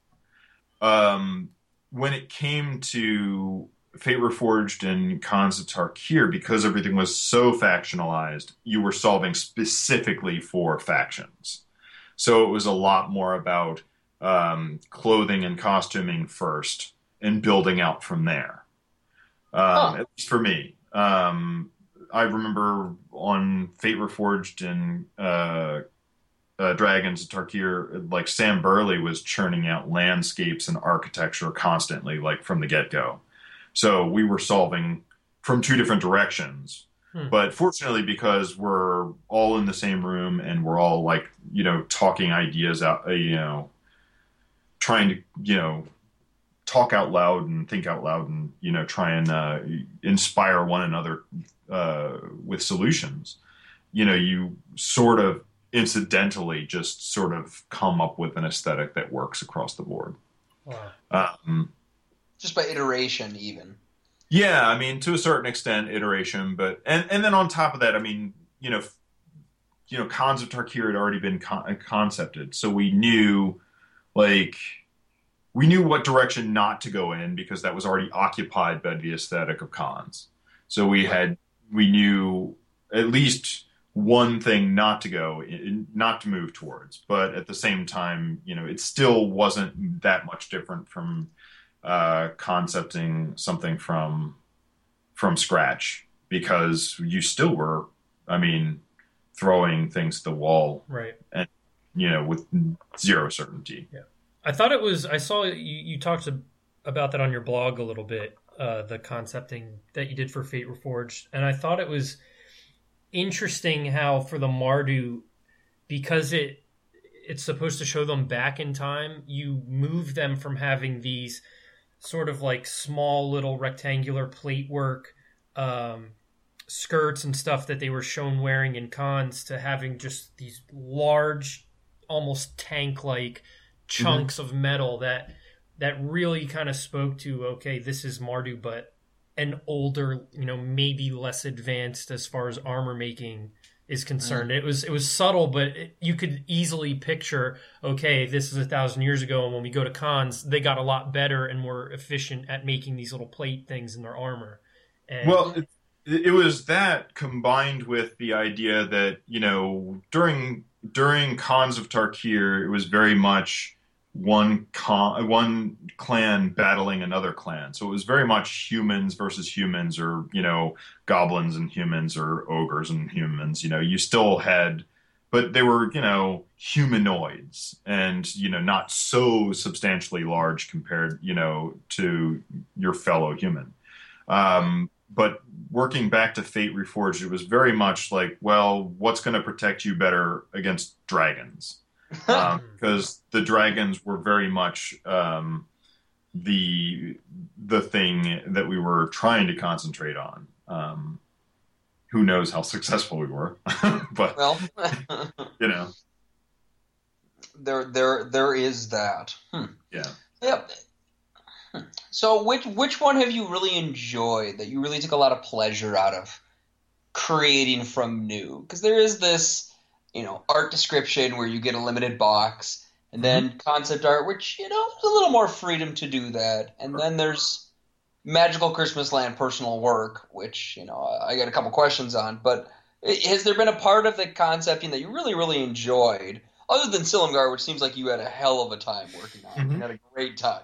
Um, when it came to Fate Reforged and Khans of Tarkir, because everything was so factionalized, you were solving specifically for factions. So it was a lot more about um, clothing and costuming first and building out from there. Um,
Huh.
At least for me. Um, I remember on Fate Reforged and uh, uh, Dragons of Tarkir, like Sam Burley was churning out landscapes and architecture constantly, like from the get-go. So we were solving from two different directions.
Hmm.
But fortunately, because we're all in the same room and we're all like, you know, talking ideas out, uh, you know, trying to, you know, talk out loud and think out loud and, you know, try and uh, inspire one another uh, with solutions, you know, you sort of incidentally just sort of come up with an aesthetic that works across the board.
Wow.
Um,
Just by iteration, even.
yeah, I mean, to a certain extent, iteration, but and and then on top of that, I mean, you know, you know, Khans of Tarkir had already been con- concepted, so we knew, like, we knew what direction not to go in because that was already occupied by the aesthetic of Khans. So we had we knew at least one thing not to go in, not to move towards, but at the same time, you know, it still wasn't that much different from uh, concepting something from from scratch, because you still were, I mean, throwing things to the wall,
Right.
and you know, with zero certainty.
Yeah. I thought it was, I saw you, you talked about that on your blog a little bit, uh, the concepting that you did for Fate Reforged. And I thought it was interesting how for the Mardu, because it it's supposed to show them back in time, you move them from having these sort of like small little rectangular plate work um, skirts and stuff that they were shown wearing in Khans to having just these large, almost tank-like chunks mm-hmm. of metal that that really kind of spoke to, okay, this is Mardu, but an older, you know, maybe less advanced as far as armor making is concerned. Mm-hmm. It was it was subtle, but it, you could easily picture, okay, this is a thousand years ago, and when we go to Khans, they got a lot better and were efficient at making these little plate things in their armor. And,
well, it, it was that combined with the idea that, you know, during during Khans of Tarkir, it was very much one con, one clan battling another clan. So it was very much humans versus humans, or, you know, goblins and humans, or ogres and humans. You know, you still had, but they were, you know, humanoids, and, you know, not so substantially large compared, you know, to your fellow human. Um, but working back to Fate Reforged, it was very much like, well, what's going to protect you better against dragons? Um, because the dragons were very much um, the the thing that we were trying to concentrate on. Um, who knows how successful we were, but
well,
you know,
there there there is that. Hmm.
Yeah.
Yep. So, which which one have you really enjoyed, that you really took a lot of pleasure out of creating from new? Because there is this, you know, art description where you get a limited box, and then mm-hmm. concept art, which, you know, there's a little more freedom to do that. And then there's Magical Christmas Land personal work, which, you know, I got a couple questions on. But has there been a part of the concepting that you really, really enjoyed, other than Silumgar, which seems like you had a hell of a time working on? Mm-hmm. You had a great time.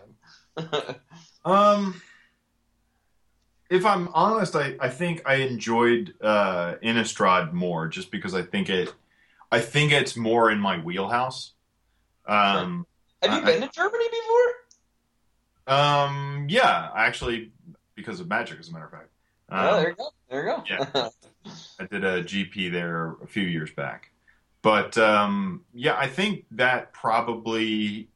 um, if I'm honest, I, I think I enjoyed uh, Innistrad more, just because I think it, I think it's more in my wheelhouse. Um,
Have you
I,
been to Germany before?
Um, yeah, actually, because of Magic, as a matter of fact. Um,
oh, there you go. There you go.
Yeah, I did a G P there a few years back, but um, yeah, I think that probably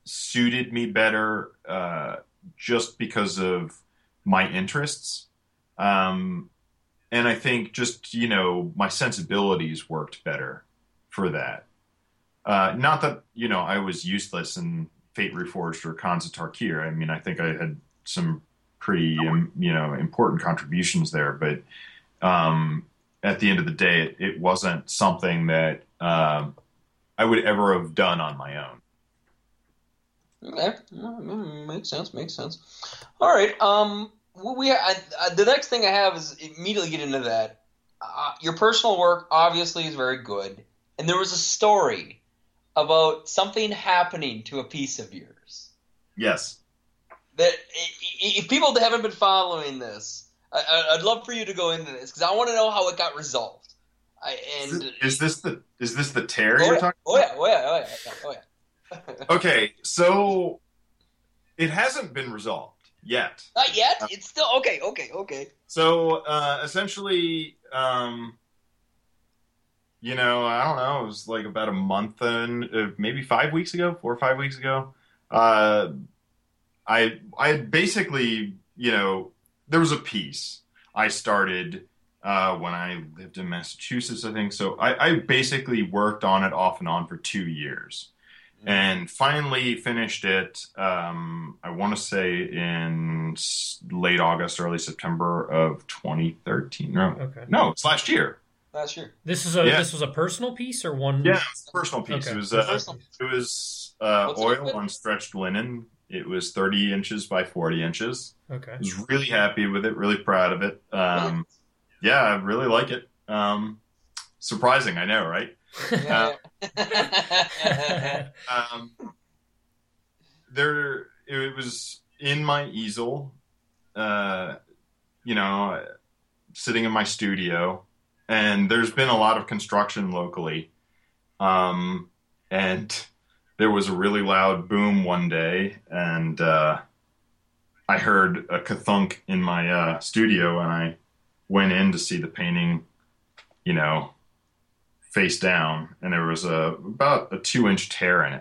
suited me better uh, just because of my interests. Um, and I think just, you know, my sensibilities worked better for that. Uh, not that, you know, I was useless in Fate Reforged or Khans of Tarkir. I mean, I think I had some pretty, um, you know, important contributions there. But um, at the end of the day, it, it wasn't something that um, I would ever have done on my own.
Okay, makes sense. Makes sense. All right. Um, we I, I, the next thing I have is immediately get into that. Uh, your personal work obviously is very good, and there was a story about something happening to a piece of yours.
Yes.
That if people haven't been following this, I, I'd love for you to go into this because I want to know how it got resolved. I, and
is this the is this the tear
oh,
you're
yeah,
talking
oh,
about?
Yeah, oh yeah, oh yeah, oh yeah.
Okay, so it hasn't been resolved yet.
Not yet. It's still okay. Okay. Okay.
So uh, essentially, um, you know, I don't know. It was like about a month and uh, maybe five weeks ago, four or five weeks ago. Uh, I I had basically, you know, there was a piece I started uh, when I lived in Massachusetts, I think. So I, I basically worked on it off and on for two years. And finally finished it, um, I want to say in late August, early September of twenty thirteen. No,
Okay.
no, it's last year.
Last year.
This is a
Yeah.
this was a personal piece or one?
Yeah, it was a personal piece.
Okay.
It was uh,
Personal.
it was uh,
What's it
oil
with?
on stretched linen. It was thirty inches by forty inches.
Okay.
I was really happy with it, really proud of it. Um, yeah, I really like it. Um, surprising, I know, right?
Yeah.
Um, there, it was in my easel, uh, you know, sitting in my studio, and there's been a lot of construction locally. Um, and there was a really loud boom one day, and uh, I heard a kathunk in my uh, studio, and I went in to see the painting, you know, face down, and there was a about a two inch tear in it.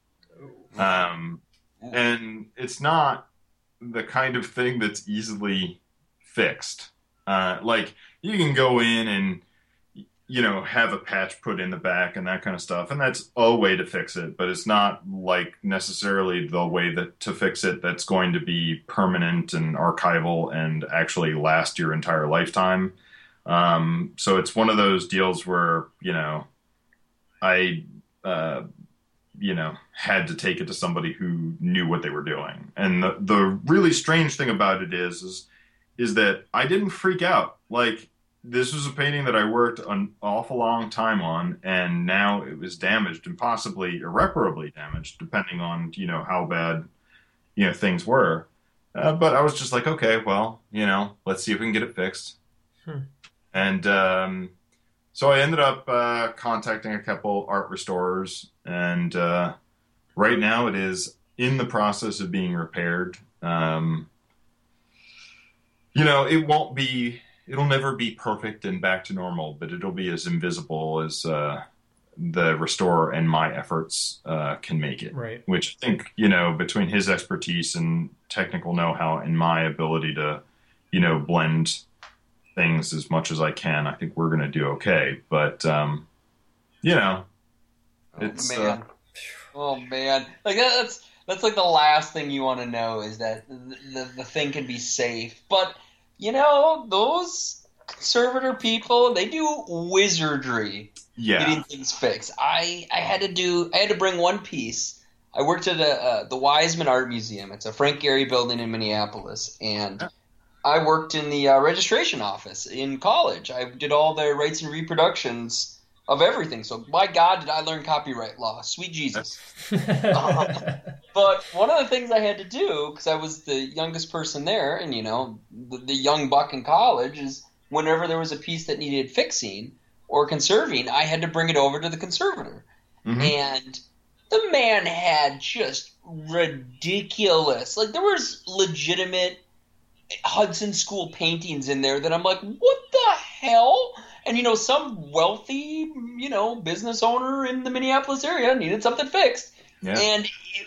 Um, and it's not the kind of thing that's easily fixed. Uh, like you can go in and, you know, have a patch put in the back and that kind of stuff. And that's a way to fix it, but it's not like necessarily the way that to fix it that's going to be permanent and archival and actually last your entire lifetime. Um, so it's one of those deals where, you know, I, uh, you know, had to take it to somebody who knew what they were doing. And the, the really strange thing about it is, is, is that I didn't freak out. Like, this was a painting that I worked an awful long time on, and now it was damaged and possibly irreparably damaged, depending on, you know, how bad, you know, things were. Uh, but I was just like, okay, well, you know, let's see if we can get it fixed.
Hmm.
And um, so I ended up uh, contacting a couple art restorers, and uh, right now it is in the process of being repaired. Um, you know, it won't be, it'll never be perfect and back to normal, but it'll be as invisible as uh, the restorer and my efforts uh, can make it.
Right.
Which I think, you know, between his expertise and technical know-how and my ability to, you know, blend things as much as I can, I think we're going to do okay. But, um, you know, it's...
Oh, man. Uh, oh, man. Like, that's that's like the last thing you want to know is that the, the, the thing can be safe. But, you know, those conservator people, they do wizardry
yeah.
getting things fixed. I, I had to do... I had to bring one piece. I worked at a, uh, the Wiseman Art Museum. It's a Frank Gehry building in Minneapolis. And... Yeah. I worked in the uh, registration office in college. I did all the rights and reproductions of everything. So, my God, did I learn copyright law. Sweet Jesus. um, but one of the things I had to do, because I was the youngest person there, and, you know, the, the young buck in college, is whenever there was a piece that needed fixing or conserving, I had to bring it over to the conservator. Mm-hmm. And the man had just ridiculous, like, there was legitimate Hudson School paintings in there that I'm like, what the hell? And, you know, some wealthy, you know, business owner in the Minneapolis area needed something fixed. Yeah. And it, it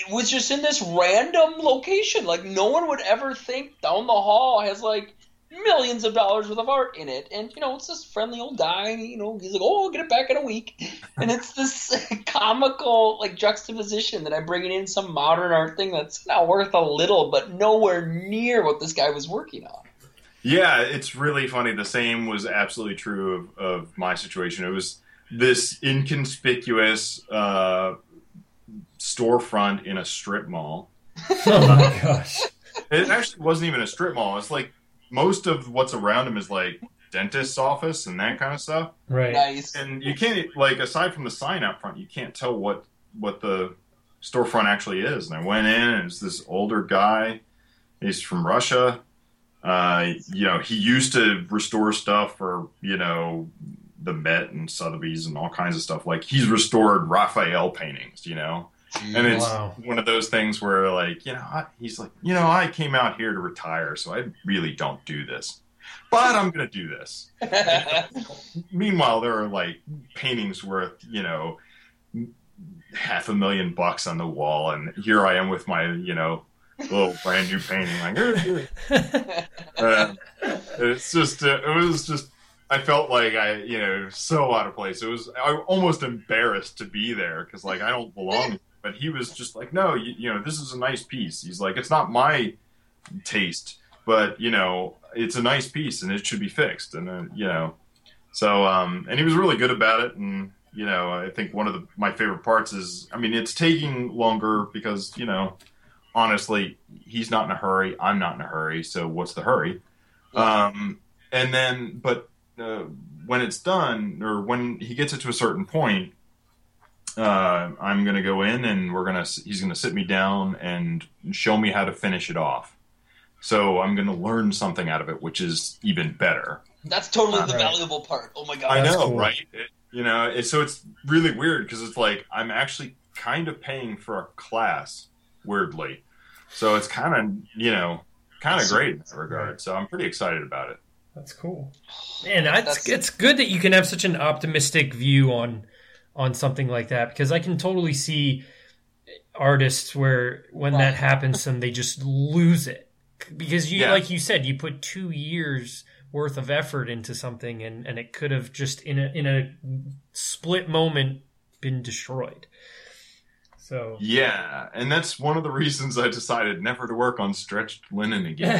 it was just in this random location. Like, no one would ever think down the hall has, like, millions of dollars worth of art in it. And, you know, it's this friendly old guy, you know, he's like, oh, I'll get it back in a week. And it's this comical, like, juxtaposition that I'm bringing in some modern art thing that's not worth a little, but nowhere near what this guy was working on.
Yeah, it's really funny. The same was absolutely true of, of my situation. It was this inconspicuous uh, storefront in a strip mall.
Oh my gosh.
It actually wasn't even a strip mall. It's like most of what's around him is like dentist's office and that kind of stuff.
Right.
Nice.
And you can't, like, aside from the sign out front, you can't tell what, what the storefront actually is. And I went in, and it's this older guy. He's from Russia. Uh, you know, he used to restore stuff for, you know, the Met and Sotheby's and all kinds of stuff. Like, he's restored Raphael paintings, you know? And it's
Wow.
one of those things where, like, you know, I, he's like, you know, I came out here to retire, so I really don't do this. But I'm going to do this. Meanwhile, there are, like, paintings worth, you know, half a million bucks on the wall, and here I am with my, you know, little brand new painting. Like, uh, it's just, uh, it was just, I felt like I, you know, so out of place. It was, I almost embarrassed to be there because, like, I don't belong. But he was just like, no, you, you know, this is a nice piece. He's like, it's not my taste, but, you know, it's a nice piece and it should be fixed. And, uh, you know, so, um, and he was really good about it. And, you know, I think one of the, my favorite parts is, I mean, it's taking longer because, you know, honestly, he's not in a hurry. I'm not in a hurry. So what's the hurry? Um, and then, but uh, when it's done, or when he gets it to a certain point, uh, I'm going to go in and we're going to, he's going to sit me down and show me how to finish it off. So I'm going to learn something out of it, which is even better.
That's totally the
Right.
valuable part. Oh my god.
I
That's
know,
cool.
right? It, you know, it, so it's really weird because it's like I'm actually kind of paying for a class, weirdly. So it's kind of, you know, kind of great in that regard. So I'm pretty excited about it.
That's cool. Man, that's,
That's-
it's good that you can have such an optimistic view on on something like that, because I can totally see artists where when
Right.
that happens to them, they just lose it. Because you,
Yeah.
like you said, you put two years worth of effort into something, and, and it could have just in a in a split moment been destroyed. So
Yeah, and that's one of the reasons I decided never to work on stretched linen again.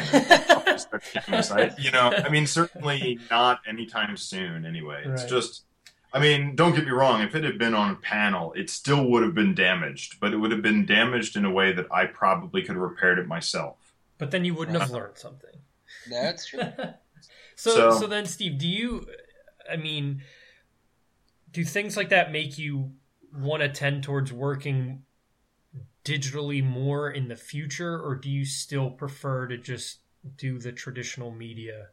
I, you know, I mean, certainly not anytime soon. Anyway, it's
Right.
just, I mean, don't get me wrong. If it had been on a panel, it still would have been damaged, but it would have been damaged in a way that I probably could have repaired it myself.
but then you wouldn't have learned something.
That's true.
So,
So-
so then, Steve, do you? I mean, do things like that make you want to tend towards working digitally more in the future, or do you still prefer to just do the traditional media?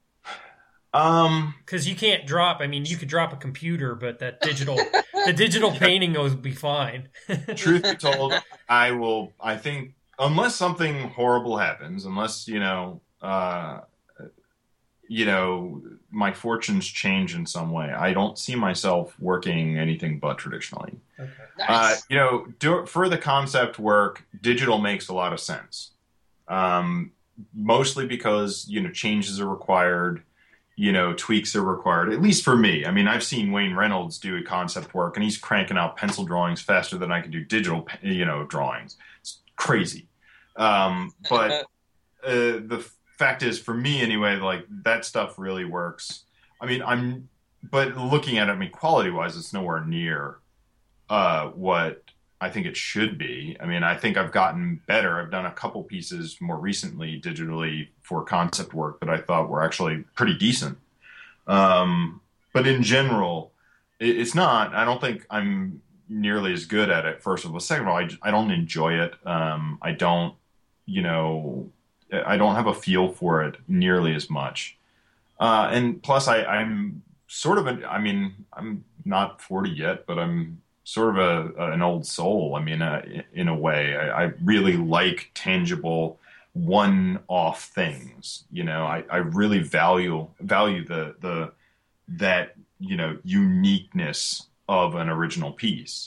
Um,
Because you can't drop. I mean, you could drop a computer, but that digital, the digital painting will be fine.
truth be told, I will, I think, unless something horrible happens, unless, you know, uh, you know, my fortunes change in some way, I don't see myself working anything but traditionally.
Okay.
Uh,
Nice.
you know, do, for the concept work, digital makes a lot of sense. Um, mostly because, you know, changes are required, you know, tweaks are required, at least for me. I mean, I've seen Wayne Reynolds do a concept work, and he's cranking out pencil drawings faster than I can do digital, you know, drawings. It's crazy. Um, but uh, the fact is, for me anyway, like, that stuff really works. I mean, I'm, but looking at it, I mean, quality-wise, it's nowhere near uh, what I think it should be. I mean, I think I've gotten better. I've done a couple pieces more recently digitally for concept work that I thought were actually pretty decent. Um, but in general, it, it's not. I don't think I'm nearly as good at it, first of all. Second of all, I, I don't enjoy it. Um, I don't, you know, I don't have a feel for it nearly as much. Uh, and plus, I, I'm sort of, a, I mean, I'm not forty yet, but I'm sort of a, an old soul. I mean, uh, in a way, I, I really like tangible, one-off things. You know, I, I really value value the the that you know uniqueness of an original piece.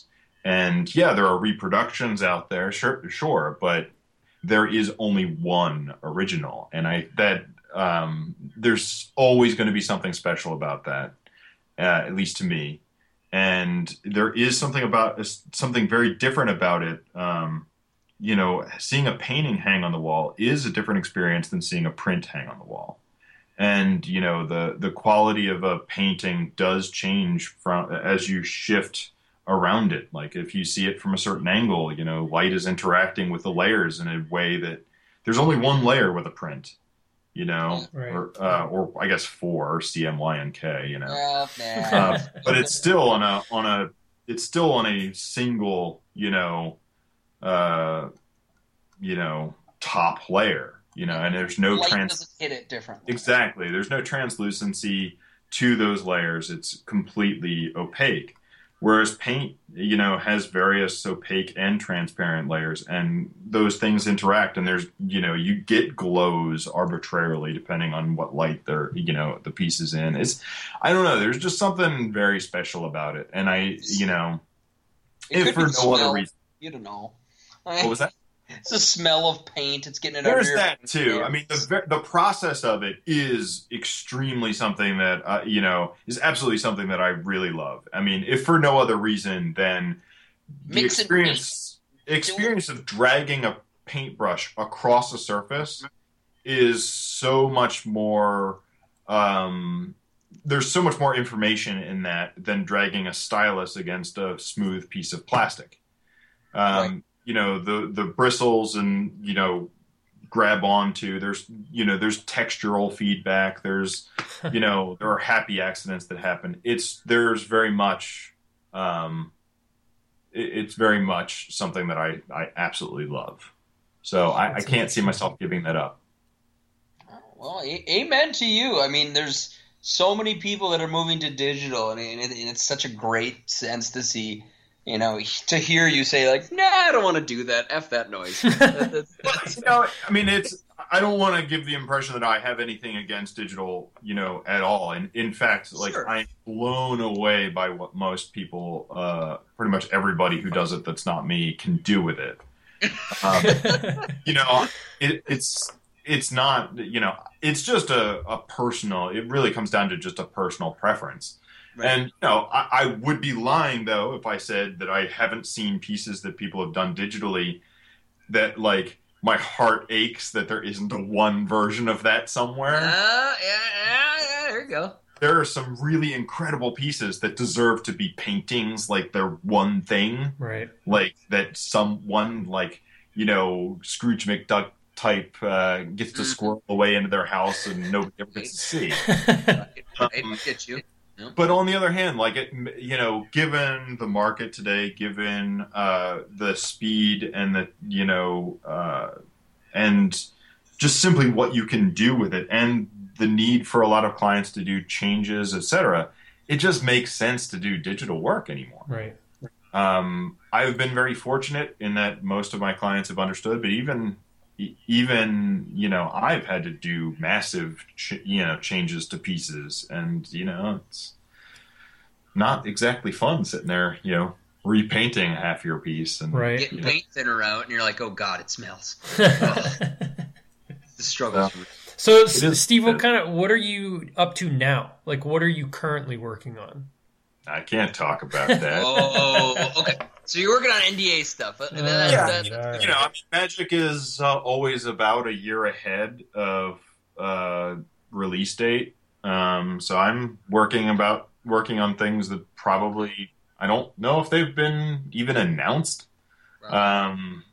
And yeah, there are reproductions out there, sure, sure, but there is only one original, and I that um, there's always going to be something special about that, uh, at least to me. And there is something about something very different about it. Um, you know, seeing a painting hang on the wall is a different experience than seeing a print hang on the wall. And you know, the the quality of a painting does change from as you shift around it. Like if you see it from a certain angle, you know, light is interacting with the layers in a way that there's only one layer with a print, you know,
right.
or uh, or I guess four C M Y and K, you know,
Oh, man.
uh, but it's still on a on a it's still on a single, you know, uh, you know, top layer, you know, and there's no
Light
trans
doesn't hit it differently.
exactly. There's no translucency to those layers. It's completely opaque. Whereas paint, you know, has various opaque and transparent layers, and those things interact, and there's, you know, you get glows arbitrarily depending on what light they're, you know, the piece is in. It's, I don't know, there's just something very special about it. And I, you know,
It
if
could
for
be
no
smell.
other reason.
You don't know.
What was that?
It's the smell of paint. It's getting it
There's
under
that
your
too. I mean, the ver- the process of it is extremely something that uh, you know is absolutely something that I really love. I mean, if for no other reason than the
Mix and
experience experience of dragging a paintbrush across a surface is so much more. Um, there's so much more information in that than dragging a stylus against a smooth piece of plastic. Um,
Right.
You know, the the bristles and, you know, grab onto, there's, you know, there's textural feedback. There's, you know, there are happy accidents that happen. It's, there's very much, um, it, it's very much something that I, I absolutely love. So I, I can't see myself giving that up.
Well, a- amen to you. I mean, there's so many people that are moving to digital, and, it, and it's such a great sense to see. You know, to hear you say like, "Nah, I don't want to do that. F that noise." That- that's-
Well, you know, I mean, it's. I don't want to give the impression that I have anything against digital, you know, at all. And in fact, like
Sure.
I'm blown away by what most people, uh, pretty much everybody who does it that's not me, can do with it. Um, you know, it, it's it's not. You know, it's just a, a personal. It really comes down to just a personal preference.
Right.
And, you know, I, I would be lying, though, if I said that I haven't seen pieces that people have done digitally that, like, my heart aches that there isn't a one version of that somewhere.
Uh, yeah, yeah, yeah, there you go.
There are some really incredible pieces that deserve to be paintings, like they're one thing.
Right.
Like that someone, like, you know, Scrooge McDuck type uh, gets to
Mhm.
squirrel away into their house and nobody ever gets to see.
Right, right,
Um,
I get you.
But on the other hand, like it, you know, given the market today, given uh, the speed and the, you know, uh, and just simply what you can do with it, and the need for a lot of clients to do changes, et cetera, it just makes sense to do digital work anymore.
Right.
Um, I've been very fortunate in that most of my clients have understood, but even even you know I've had to do massive ch- you know changes to pieces, and you know it's not exactly fun sitting there you know repainting half your piece and
Right.
Getting
you know,
paint thinner out, and you're like, "Oh God, it smells." The struggles.
So,
is-
Steve, what kind of what are you up to now? Like, what are you currently working on?
I can't talk about that.
Oh, okay. So you're working on N D A stuff. Uh, that-
Yeah.
that-
Yeah.
You know, I mean, Magic is uh, always about a year ahead of uh, release date. Um, so I'm working about working on things that probably I don't know if they've been even announced.
Right.
Um,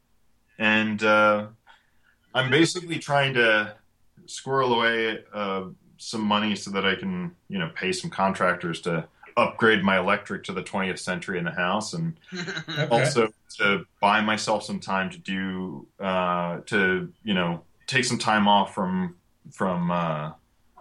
and uh, I'm basically trying to squirrel away uh, some money so that I can, you know, pay some contractors to upgrade my electric to the twentieth century in the house, and
Okay.
also to buy myself some time to do uh, to you know take some time off from from uh,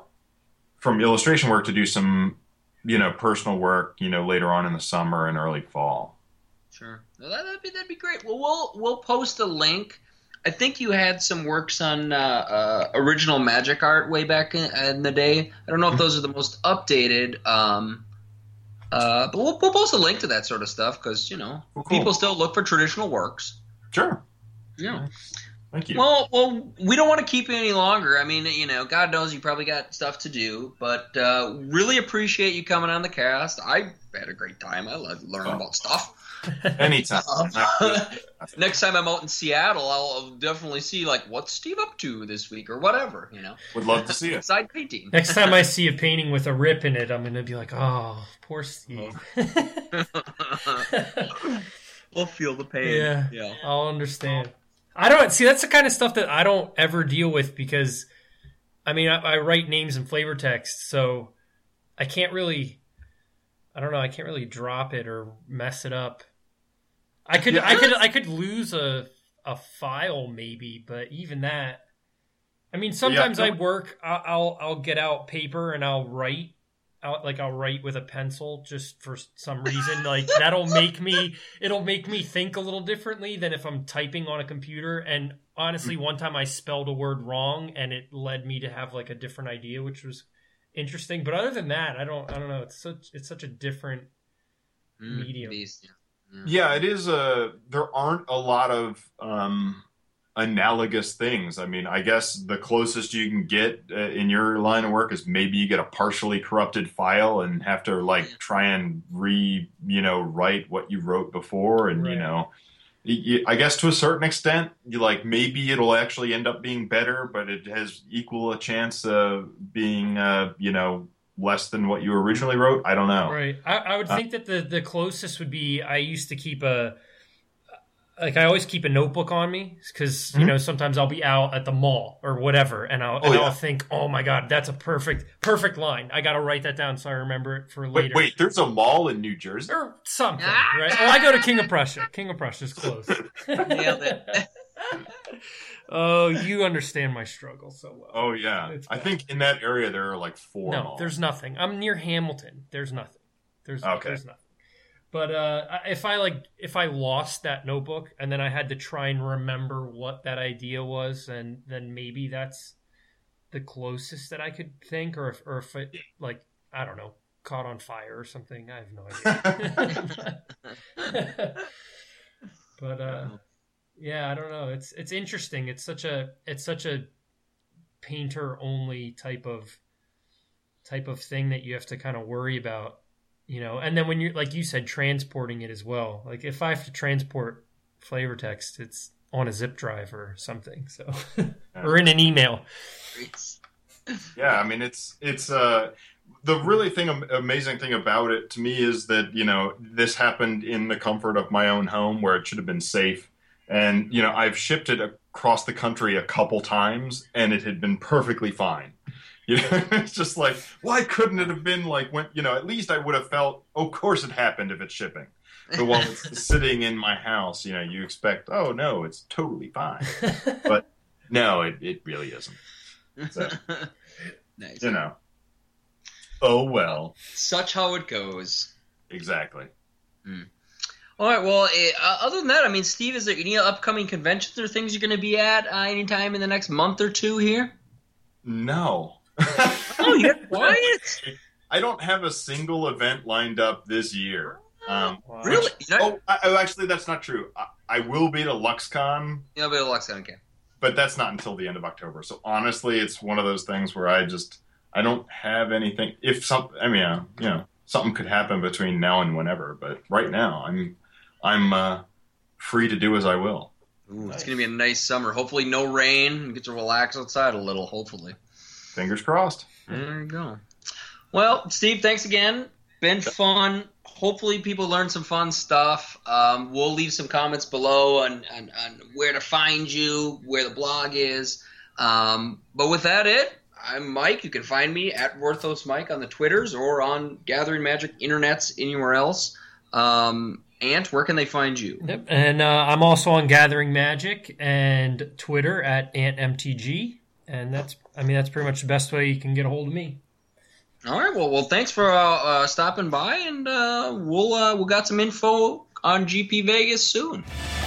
from illustration work to do some you know personal work you know later on in the summer and early fall.
Sure. Well, that, that'd be that'd be great. Well, we'll we'll post a link. I think you had some works on uh, uh, original Magic art way back in, in the day. I don't know if those are the most updated. Um, Uh, but we'll, we'll post a link to that sort of stuff because, you know,
Well, cool.
people still look for traditional works.
Sure.
Yeah.
Thank you.
Well, well, we don't want to keep you any longer. I mean, you know, God knows you probably got stuff to do, but uh, really appreciate you coming on the cast. I had a great time. I love learning
Oh.
about stuff.
Anytime.
Um, next time I'm out in Seattle, I'll, I'll definitely see, like, what's Steve up to this week or whatever, you know.
Would love to see it.
Side painting.
Next time I see a painting with a rip in it, I'm going to be like, oh, poor Steve.
We'll feel the pain.
Yeah.
Yeah.
I'll understand. I don't see. That's the kind of stuff that I don't ever deal with because, I mean, I, I write names and flavor text, so I can't really. I don't know. I can't really drop it or mess it up. I could.
Yeah.
I could. I could lose a a file maybe, but even that. I mean, sometimes
Yeah.
I work. I'll, I'll I'll get out paper and I'll write. Out, like I'll write with a pencil just for some reason. Like that'll make me, it'll make me think a little differently than if I'm typing on a computer. And honestly, one time I spelled a word wrong and it led me to have like a different idea, which was interesting. But other than that, I don't, I don't know. It's such, it's such a different
Mm,
medium.
these, yeah.
Yeah, it is a. There aren't a lot of um, analogous things. I mean, I guess the closest you can get uh, in your line of work is maybe you get a partially corrupted file and have to like try and re, you know, write what you wrote before, and
Right.
you know, y- y- I guess to a certain extent, you like maybe it'll actually end up being better, but it has equal a chance of being, uh, you know, less than what you originally wrote. I don't know.
Right. I, I would
Uh,
think that the, the closest would be I used to keep a like I always keep a notebook on me because you
Mhm.
know sometimes I'll be out at the mall or whatever and I'll
Oh,
and
yeah.
I'll think, oh my god, that's a perfect perfect line. I got to write that down so I remember it for later.
Wait, wait, there's a mall in New Jersey.
Or something, right? Well, I go to King of Prussia. King of Prussia's close.
Nailed it.
Oh, you understand my struggle so well.
Oh yeah,
It's
I
bad.
think in that area there are like four
No,
malls.
there's nothing. I'm near Hamilton. There's nothing. There's
Okay.
there's nothing. But uh, I- if I like, if I lost that notebook and then I had to try and remember what that idea was, and then maybe that's the closest that I could think, or if, or if it like I don't know, caught on fire or something. I have no idea. But uh, yeah, I don't know. It's it's interesting. It's such a it's such a painter only type of type of thing that you have to kind of worry about, you know. And then when you're like you said, transporting it as well. Like if I have to transport flavor text, it's on a zip drive or something. So or in an email.
Yeah, I mean it's it's uh the really thing amazing thing about it to me is that you know this happened in the comfort of my own home where it should have been safe, and you know I've shipped it across the country a couple times and it had been perfectly fine. You know, it's just like why couldn't it have been like when you know at least I would have felt oh, of course it happened if it's shipping. But while it's sitting in my house, you know you expect oh no it's totally fine, but no it it really isn't. So,
Nice.
you know. Oh well.
Such how it goes.
Exactly.
All right. Well, eh, uh, other than that, I mean, Steve, is there any upcoming conventions or things you're going to be at uh, anytime in the next month or two here?
No.
Oh, you got quiet.
I don't have a single event lined up this year. Um,
Wow.
Really? You're not-
oh, I, oh, actually, that's not true. I, I will be to LuxCon,
Yeah, but Lux, okay.
but that's not until the end of October. So honestly, it's one of those things where I just I don't have anything. If some, I mean, uh, you know, something could happen between now and whenever. But right now, I'm I'm uh, free to do as I will.
Ooh, it's going to be a nice summer. Hopefully, no rain. You get to relax outside a little. Hopefully.
Fingers crossed.
There you go. Well, Steve, thanks again. Been fun. Hopefully, people learn some fun stuff. Um, we'll leave some comments below on, on, on where to find you, where the blog is. Um, but with that, it. I'm Mike. You can find me at Worthos Mike on the Twitters or on Gathering Magic Internets anywhere else. Um, Ant, where can they find you?
Yep. And uh, I'm also on Gathering Magic and Twitter at AntMTG. And that's, I mean, that's pretty much the best way you can get a hold of me.
All right. Well, well, thanks for uh, uh, stopping by, and uh, we'll uh, we'll got some info on G P Vegas soon.